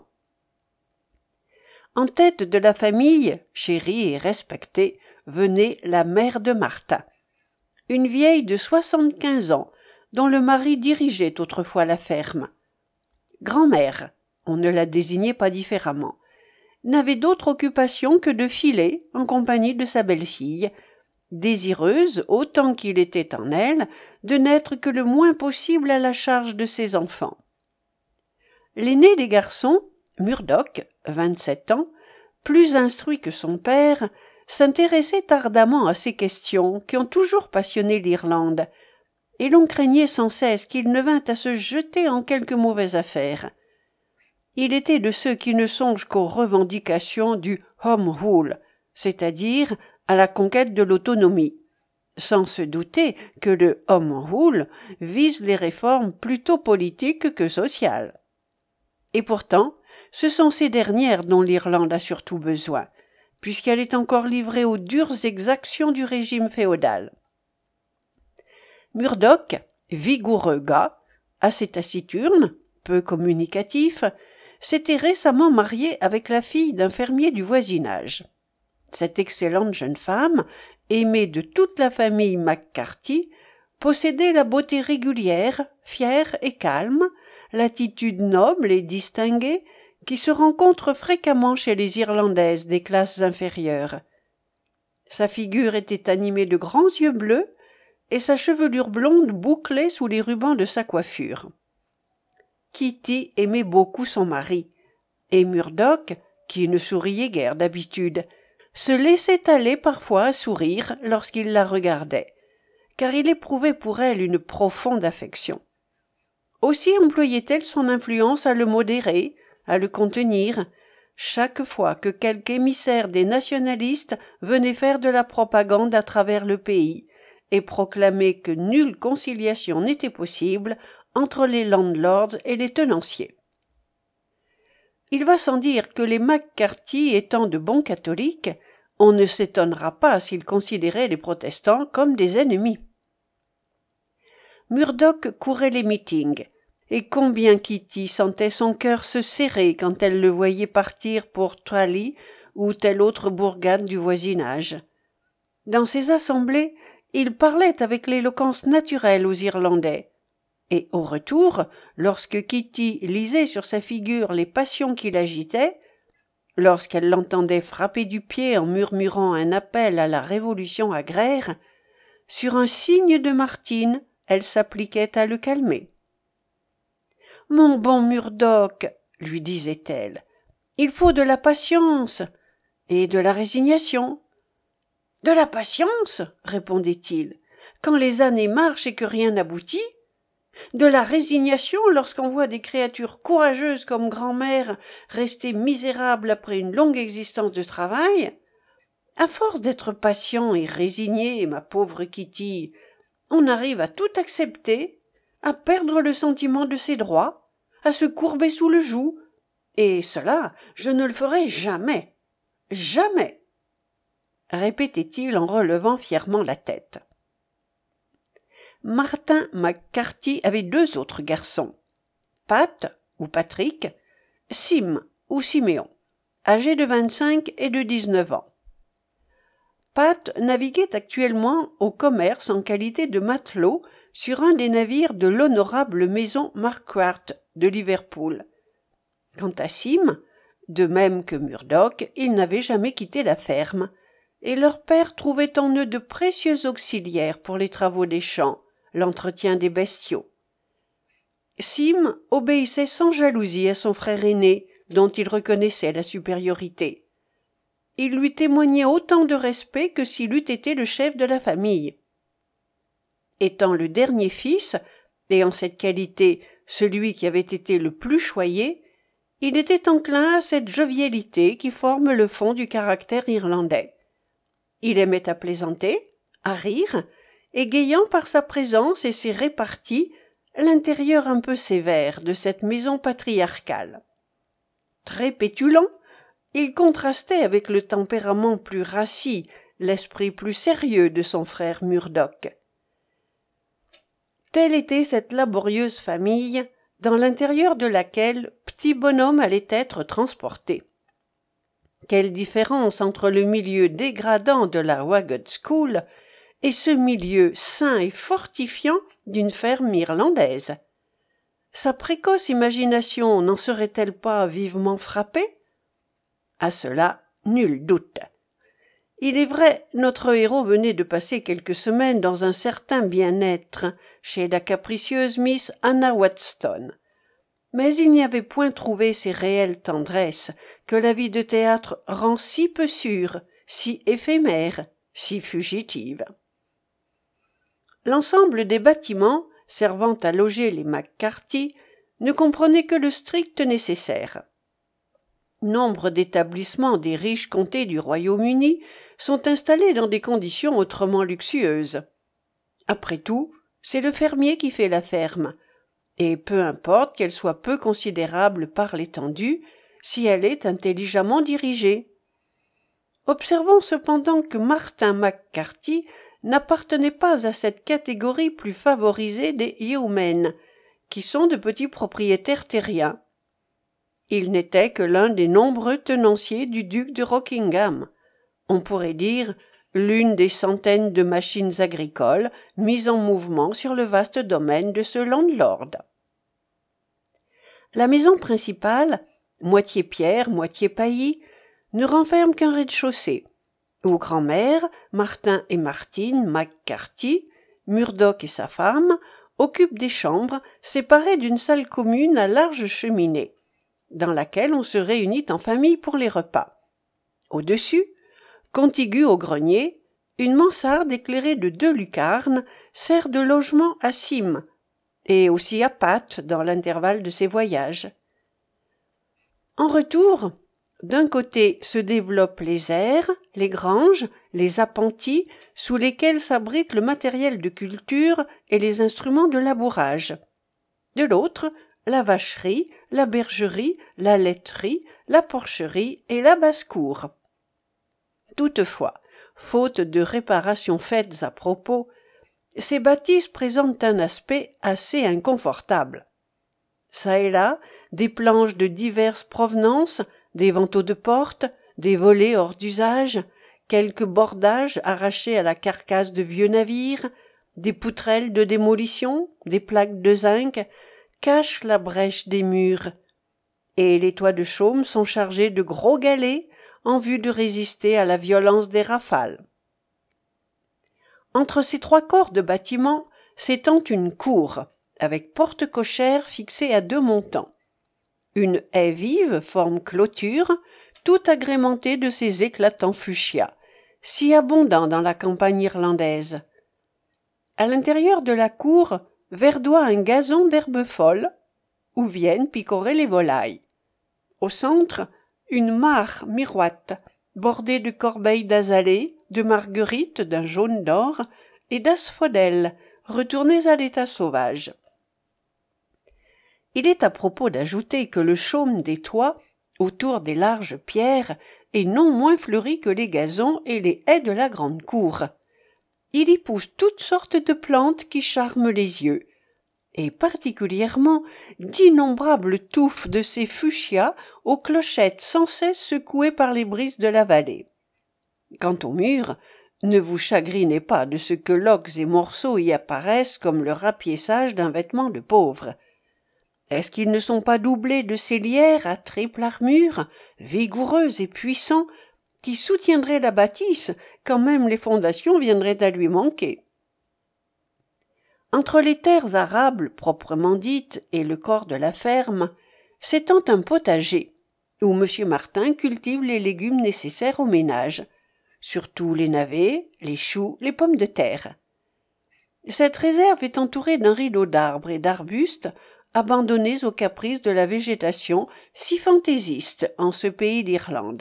En tête de la famille, chérie et respectée, venait la mère de Martin, une vieille de 75 ans, dont le mari dirigeait autrefois la ferme. Grand-mère, on ne la désignait pas différemment, n'avait d'autre occupation que de filer en compagnie de sa belle-fille, désireuse, autant qu'il était en elle, de n'être que le moins possible à la charge de ses enfants. L'aîné des garçons, Murdoch, 27 ans, plus instruit que son père, s'intéressait ardemment à ces questions qui ont toujours passionné l'Irlande, et l'on craignait sans cesse qu'il ne vînt à se jeter en quelque mauvaise affaire. Il était de ceux qui ne songent qu'aux revendications du Home Rule, c'est-à-dire à la conquête de l'autonomie, sans se douter que le Home Rule vise les réformes plutôt politiques que sociales. Et pourtant, ce sont ces dernières dont l'Irlande a surtout besoin, puisqu'elle est encore livrée aux dures exactions du régime féodal. Murdoch, vigoureux gars, assez taciturne, peu communicatif, s'était récemment marié avec la fille d'un fermier du voisinage. Cette excellente jeune femme, aimée de toute la famille Mac Carthy, possédait la beauté régulière, fière et calme, l'attitude noble et distinguée qui se rencontre fréquemment chez les Irlandaises des classes inférieures. Sa figure était animée de grands yeux bleus et sa chevelure blonde bouclée sous les rubans de sa coiffure. Kitty aimait beaucoup son mari, et Murdoch, qui ne souriait guère d'habitude, se laissait aller parfois à sourire lorsqu'il la regardait, car il éprouvait pour elle une profonde affection. Aussi employait-elle son influence à le modérer, à le contenir, chaque fois que quelque émissaire des nationalistes venait faire de la propagande à travers le pays et proclamer que nulle conciliation n'était possible entre les landlords et les tenanciers. Il va sans dire que les McCarthy étant de bons catholiques, on ne s'étonnera pas s'ils considéraient les protestants comme des ennemis. Murdoch courait les meetings, et combien Kitty sentait son cœur se serrer quand elle le voyait partir pour Tralee ou telle autre bourgade du voisinage. Dans ces assemblées, il parlait avec l'éloquence naturelle aux Irlandais, et au retour, lorsque Kitty lisait sur sa figure les passions qui l'agitaient, lorsqu'elle l'entendait frapper du pied en murmurant un appel à la révolution agraire, sur un signe de Martine, elle s'appliquait à le calmer. « Mon bon Murdoch, lui disait-elle, il faut de la patience et de la résignation. »« De la patience, répondait-il, quand les années marchent et que rien n'aboutit. De la résignation lorsqu'on voit des créatures courageuses comme grand-mère rester misérables après une longue existence de travail. À force d'être patient et résigné, ma pauvre Kitty, on arrive à tout accepter, à perdre le sentiment de ses droits, à se courber sous le joug, et cela, je ne le ferai jamais, jamais, répétait-il en relevant fièrement la tête. Martin McCarthy avait deux autres garçons, Pat ou Patrick, Sim ou Siméon, âgés de 25 et de 19 ans. Pat naviguait actuellement au commerce en qualité de matelot sur un des navires de l'honorable maison Marquardt de Liverpool. Quant à Sim, de même que Murdoch, ils n'avaient jamais quitté la ferme, et leur père trouvait en eux de précieux auxiliaires pour les travaux des champs, l'entretien des bestiaux. Sim obéissait sans jalousie à son frère aîné, dont il reconnaissait la supériorité. Il lui témoignait autant de respect que s'il eût été le chef de la famille. Étant le dernier fils, et en cette qualité celui qui avait été le plus choyé, il était enclin à cette jovialité qui forme le fond du caractère irlandais. Il aimait à plaisanter, à rire, égayant par sa présence et ses réparties l'intérieur un peu sévère de cette maison patriarcale. Très pétulant, il contrastait avec le tempérament plus rassis, l'esprit plus sérieux de son frère Murdoch. Telle était cette laborieuse famille dans l'intérieur de laquelle Petit Bonhomme allait être transporté. Quelle différence entre le milieu dégradant de la Wagged School et ce milieu sain et fortifiant d'une ferme irlandaise. Sa précoce imagination n'en serait-elle pas vivement frappée? À cela, nul doute. Il est vrai, notre héros venait de passer quelques semaines dans un certain bien-être chez la capricieuse Miss Anna Watson. Mais il n'y avait point trouvé ces réelles tendresses que la vie de théâtre rend si peu sûre, si éphémère, si fugitive. L'ensemble des bâtiments servant à loger les McCarthy ne comprenait que le strict nécessaire. Nombre d'établissements des riches comtés du Royaume-Uni sont installés dans des conditions autrement luxueuses. Après tout, c'est le fermier qui fait la ferme, et peu importe qu'elle soit peu considérable par l'étendue, si elle est intelligemment dirigée. Observons cependant que Martin McCarthy n'appartenait pas à cette catégorie plus favorisée des yeomen, qui sont de petits propriétaires terriens. Il n'était que l'un des nombreux tenanciers du duc de Rockingham, on pourrait dire l'une des centaines de machines agricoles mises en mouvement sur le vaste domaine de ce landlord. La maison principale, moitié pierre, moitié paillis, ne renferme qu'un rez-de-chaussée, où grand-mère, Martin et Martine McCarthy, Murdoch et sa femme, occupent des chambres séparées d'une salle commune à large cheminée, dans laquelle on se réunit en famille pour les repas. Au-dessus, contiguë au grenier, une mansarde éclairée de 2 lucarnes sert de logement à Sim, et aussi à Pat dans l'intervalle de ses voyages. En retour, d'un côté se développent les aires, les granges, les appentis sous lesquels s'abrite le matériel de culture et les instruments de labourage. De l'autre, la vacherie, la bergerie, la laiterie, la porcherie et la basse-cour. Toutefois, faute de réparations faites à propos, ces bâtisses présentent un aspect assez inconfortable. Çà et là, des planches de diverses provenances, des vantaux de porte, des volets hors d'usage, quelques bordages arrachés à la carcasse de vieux navires, des poutrelles de démolition, des plaques de zinc, cachent la brèche des murs. Et les toits de chaume sont chargés de gros galets en vue de résister à la violence des rafales. Entre ces 3 corps de bâtiments s'étend une cour, avec porte cochère fixée à 2 montants. Une haie vive forme clôture, tout agrémentée de ces éclatants fuchsias, si abondants dans la campagne irlandaise. À l'intérieur de la cour verdoie un gazon d'herbes folles, où viennent picorer les volailles. Au centre, une mare miroite, bordée de corbeilles d'azalées, de marguerites d'un jaune d'or et d'asphodèles, retournées à l'état sauvage. Il est à propos d'ajouter que le chaume des toits, autour des larges pierres, est non moins fleuri que les gazons et les haies de la grande cour. Il y pousse toutes sortes de plantes qui charment les yeux, et particulièrement d'innombrables touffes de ces fuchsias aux clochettes sans cesse secouées par les brises de la vallée. Quant aux murs, ne vous chagrinez pas de ce que loques et morceaux y apparaissent comme le rapiessage d'un vêtement de pauvre. Est-ce qu'ils ne sont pas doublés de ces lierres à triple armure, vigoureux et puissants, qui soutiendraient la bâtisse quand même les fondations viendraient à lui manquer? Entre les terres arables proprement dites et le corps de la ferme, s'étend un potager, où M. Martin cultive les légumes nécessaires au ménage, surtout les navets, les choux, les pommes de terre. Cette réserve est entourée d'un rideau d'arbres et d'arbustes abandonnés aux caprices de la végétation si fantaisiste en ce pays d'Irlande.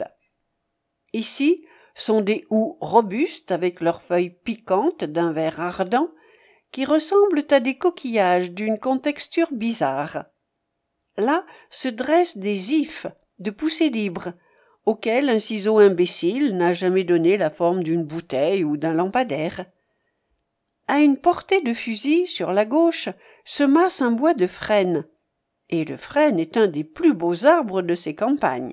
Ici sont des houx robustes avec leurs feuilles piquantes d'un vert ardent qui ressemblent à des coquillages d'une contexture bizarre. Là se dressent des ifs de poussée libre, auxquels un ciseau imbécile n'a jamais donné la forme d'une bouteille ou d'un lampadaire. À une portée de fusil, sur la gauche, se masse un bois de frêne, et le frêne est un des plus beaux arbres de ces campagnes.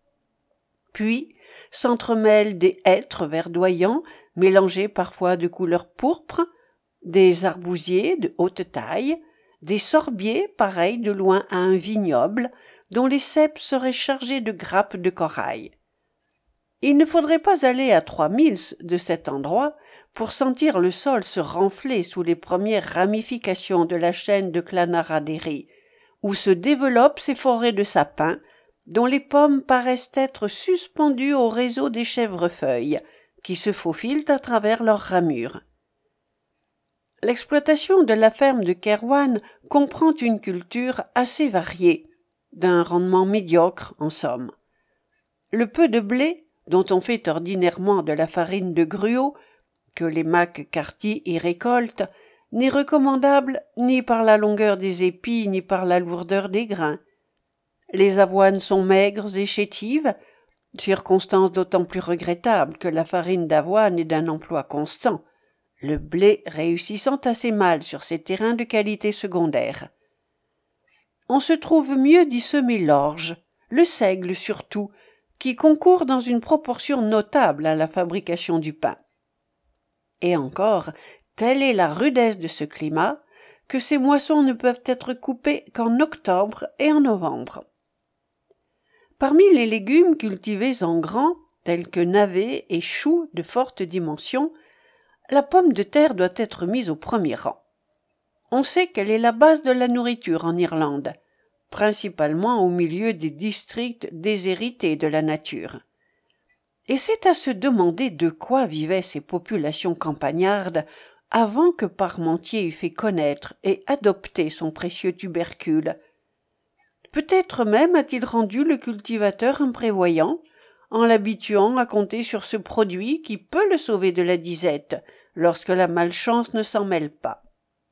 Puis s'entremêlent des hêtres verdoyants, mélangés parfois de couleur pourpre, des arbousiers de haute taille, des sorbiers pareils de loin à un vignoble, dont les ceps seraient chargés de grappes de corail. Il ne faudrait pas aller à 3 milles de cet endroit pour sentir le sol se renfler sous les premières ramifications de la chaîne de Clanaraderry, où se développent ces forêts de sapins, dont les pommes paraissent être suspendues au réseau des chèvrefeuilles, qui se faufilent à travers leurs ramures. L'exploitation de la ferme de Kerwan comprend une culture assez variée, d'un rendement médiocre en somme. Le peu de blé, dont on fait ordinairement de la farine de gruau, que les McCarthy y récoltent, n'est recommandable ni par la longueur des épis ni par la lourdeur des grains. Les avoines sont maigres et chétives, circonstance d'autant plus regrettable que la farine d'avoine est d'un emploi constant, le blé réussissant assez mal sur ces terrains de qualité secondaire. On se trouve mieux d'y semer l'orge, le seigle surtout, qui concourt dans une proportion notable à la fabrication du pain. Et encore, telle est la rudesse de ce climat, que ces moissons ne peuvent être coupées qu'en octobre et en novembre. Parmi les légumes cultivés en grand, tels que navets et choux de forte dimension, la pomme de terre doit être mise au premier rang. On sait qu'elle est la base de la nourriture en Irlande, principalement au milieu des districts déshérités de la nature. Et c'est à se demander de quoi vivaient ces populations campagnardes avant que Parmentier eût fait connaître et adopter son précieux tubercule. Peut-être même a-t-il rendu le cultivateur imprévoyant, en l'habituant à compter sur ce produit qui peut le sauver de la disette, lorsque la malchance ne s'en mêle pas.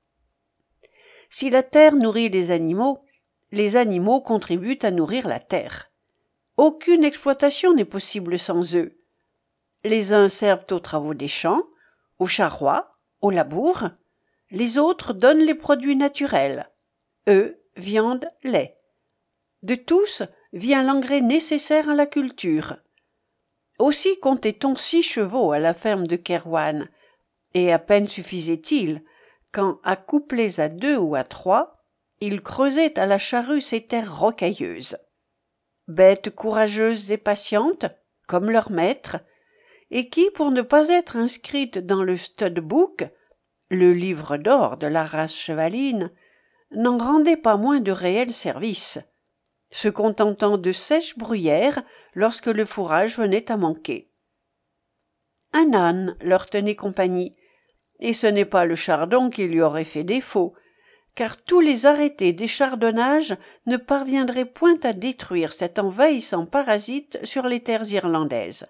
Si la terre nourrit les animaux contribuent à nourrir la terre. Aucune exploitation n'est possible sans eux. Les uns servent aux travaux des champs, aux charrois, au labour. Les autres donnent les produits naturels. Œufs, viande, lait. De tous vient l'engrais nécessaire à la culture. Aussi comptait-on 6 chevaux à la ferme de Kerwan, et à peine suffisait-il quand, accouplés à 2 ou à 3, ils creusaient à la charrue ces terres rocailleuses. Bêtes courageuses et patientes, comme leur maître, et qui, pour ne pas être inscrites dans le stud-book, le livre d'or de la race chevaline, n'en rendaient pas moins de réels services, se contentant de sèches bruyères lorsque le fourrage venait à manquer. Un âne leur tenait compagnie, et ce n'est pas le chardon qui lui aurait fait défaut, car tous les arrêtés d'échardonnage ne parviendraient point à détruire cet envahissant parasite sur les terres irlandaises.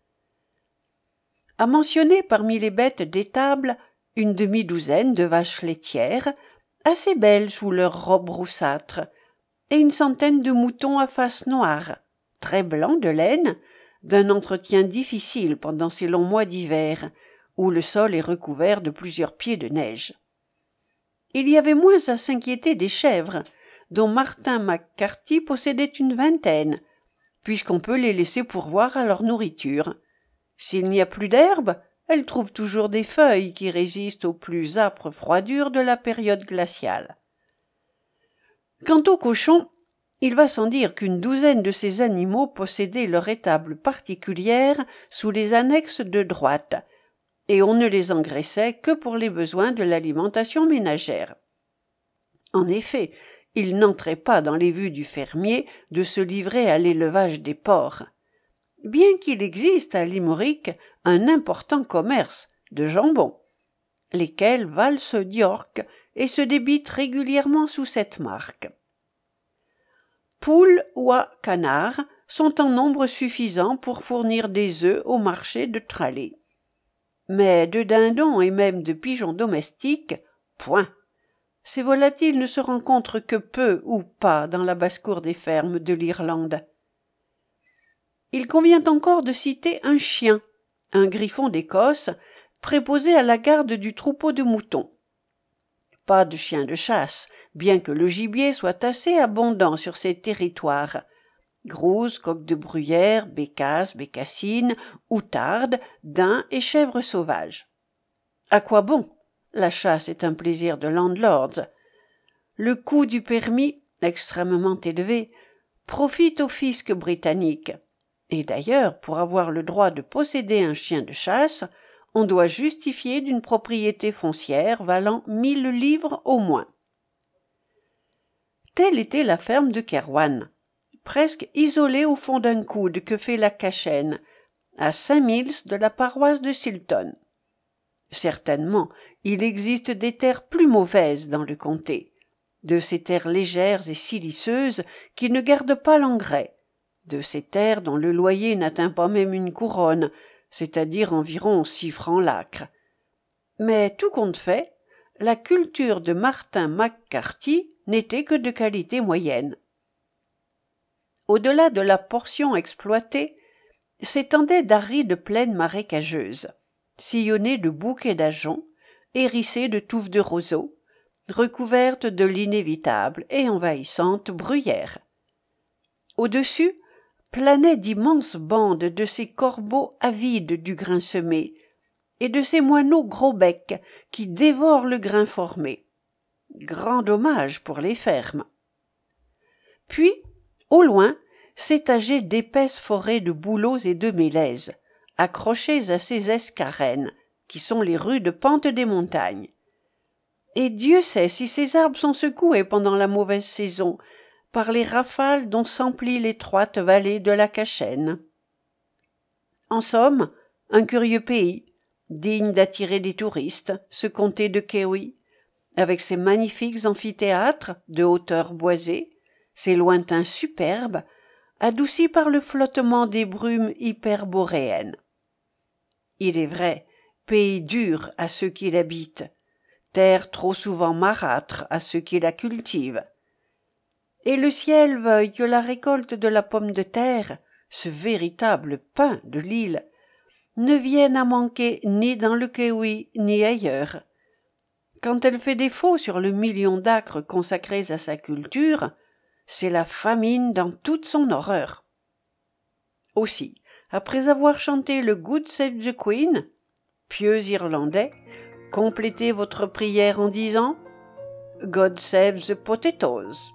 À mentionner parmi les bêtes d'étable une demi-douzaine de vaches laitières, assez belles sous leur robe roussâtre, et une centaine de moutons à face noire, très blancs de laine, d'un entretien difficile pendant ces longs mois d'hiver, où le sol est recouvert de plusieurs pieds de neige. Il y avait moins à s'inquiéter des chèvres, dont Martin McCarthy possédait une vingtaine, puisqu'on peut les laisser pourvoir à leur nourriture. S'il n'y a plus d'herbe, elles trouvent toujours des feuilles qui résistent aux plus âpres froidures de la période glaciale. Quant aux cochons, il va sans dire qu'une douzaine de ces animaux possédaient leur étable particulière sous les annexes de droite, et on ne les engraissait que pour les besoins de l'alimentation ménagère. En effet, il n'entrait pas dans les vues du fermier de se livrer à l'élevage des porcs, bien qu'il existe à Limerick un important commerce de jambon, lesquels valsent d'York et se débitent régulièrement sous cette marque. Poules, oies, canards sont en nombre suffisant pour fournir des œufs au marché de Tralee. Mais de dindons et même de pigeons domestiques, point. Ces volatiles ne se rencontrent que peu ou pas dans la basse-cour des fermes de l'Irlande. Il convient encore de citer un chien, un griffon d'Écosse, préposé à la garde du troupeau de moutons. Pas de chien de chasse, bien que le gibier soit assez abondant sur ces territoires. Grouse, coqs de bruyère, bécasses, bécassines, outardes, daims et chèvres sauvages. À quoi bon? La chasse est un plaisir de landlords. Le coût du permis, extrêmement élevé, profite au fisc britannique. Et d'ailleurs, pour avoir le droit de posséder un chien de chasse, on doit justifier d'une propriété foncière valant 1000 livres au moins. Telle était la ferme de Kerwan, presque isolée au fond d'un coude que fait la Cachenne, à 5 milles de la paroisse de Silton. Certainement, il existe des terres plus mauvaises dans le comté, de ces terres légères et siliceuses qui ne gardent pas l'engrais, de ces terres dont le loyer n'atteint pas même une couronne, c'est-à-dire environ 6 francs l'acre. Mais tout compte fait, la culture de Martin McCarthy n'était que de qualité moyenne. Au-delà de la portion exploitée, s'étendaient d'arides plaines marécageuses, sillonnées de bouquets d'ajoncs, hérissées de touffes de roseaux, recouvertes de l'inévitable et envahissante bruyère. Au-dessus, planaient d'immenses bandes de ces corbeaux avides du grain semé, et de ces moineaux gros becs qui dévorent le grain formé. Grand dommage pour les fermes. Puis, au loin, s'étageaient d'épaisses forêts de bouleaux et de mélèzes, accrochées à ces escarènes, qui sont les rudes pentes des montagnes. Et Dieu sait si ces arbres sont secoués pendant la mauvaise saison par les rafales dont s'emplit l'étroite vallée de la Cachenne. En somme, un curieux pays, digne d'attirer des touristes, ce comté de Kewi, avec ses magnifiques amphithéâtres de hauteurs boisées, ses lointains superbes, adoucis par le flottement des brumes hyperboréennes. Il est vrai, pays dur à ceux qui l'habitent, terre trop souvent marâtre à ceux qui la cultivent. Et le ciel veuille que la récolte de la pomme de terre, ce véritable pain de l'île, ne vienne à manquer ni dans le Kewi ni ailleurs. Quand elle fait défaut sur le million d'acres consacrés à sa culture, c'est la famine dans toute son horreur. Aussi, après avoir chanté le Good Save the Queen, pieux irlandais, complétez votre prière en disant God save the potatoes.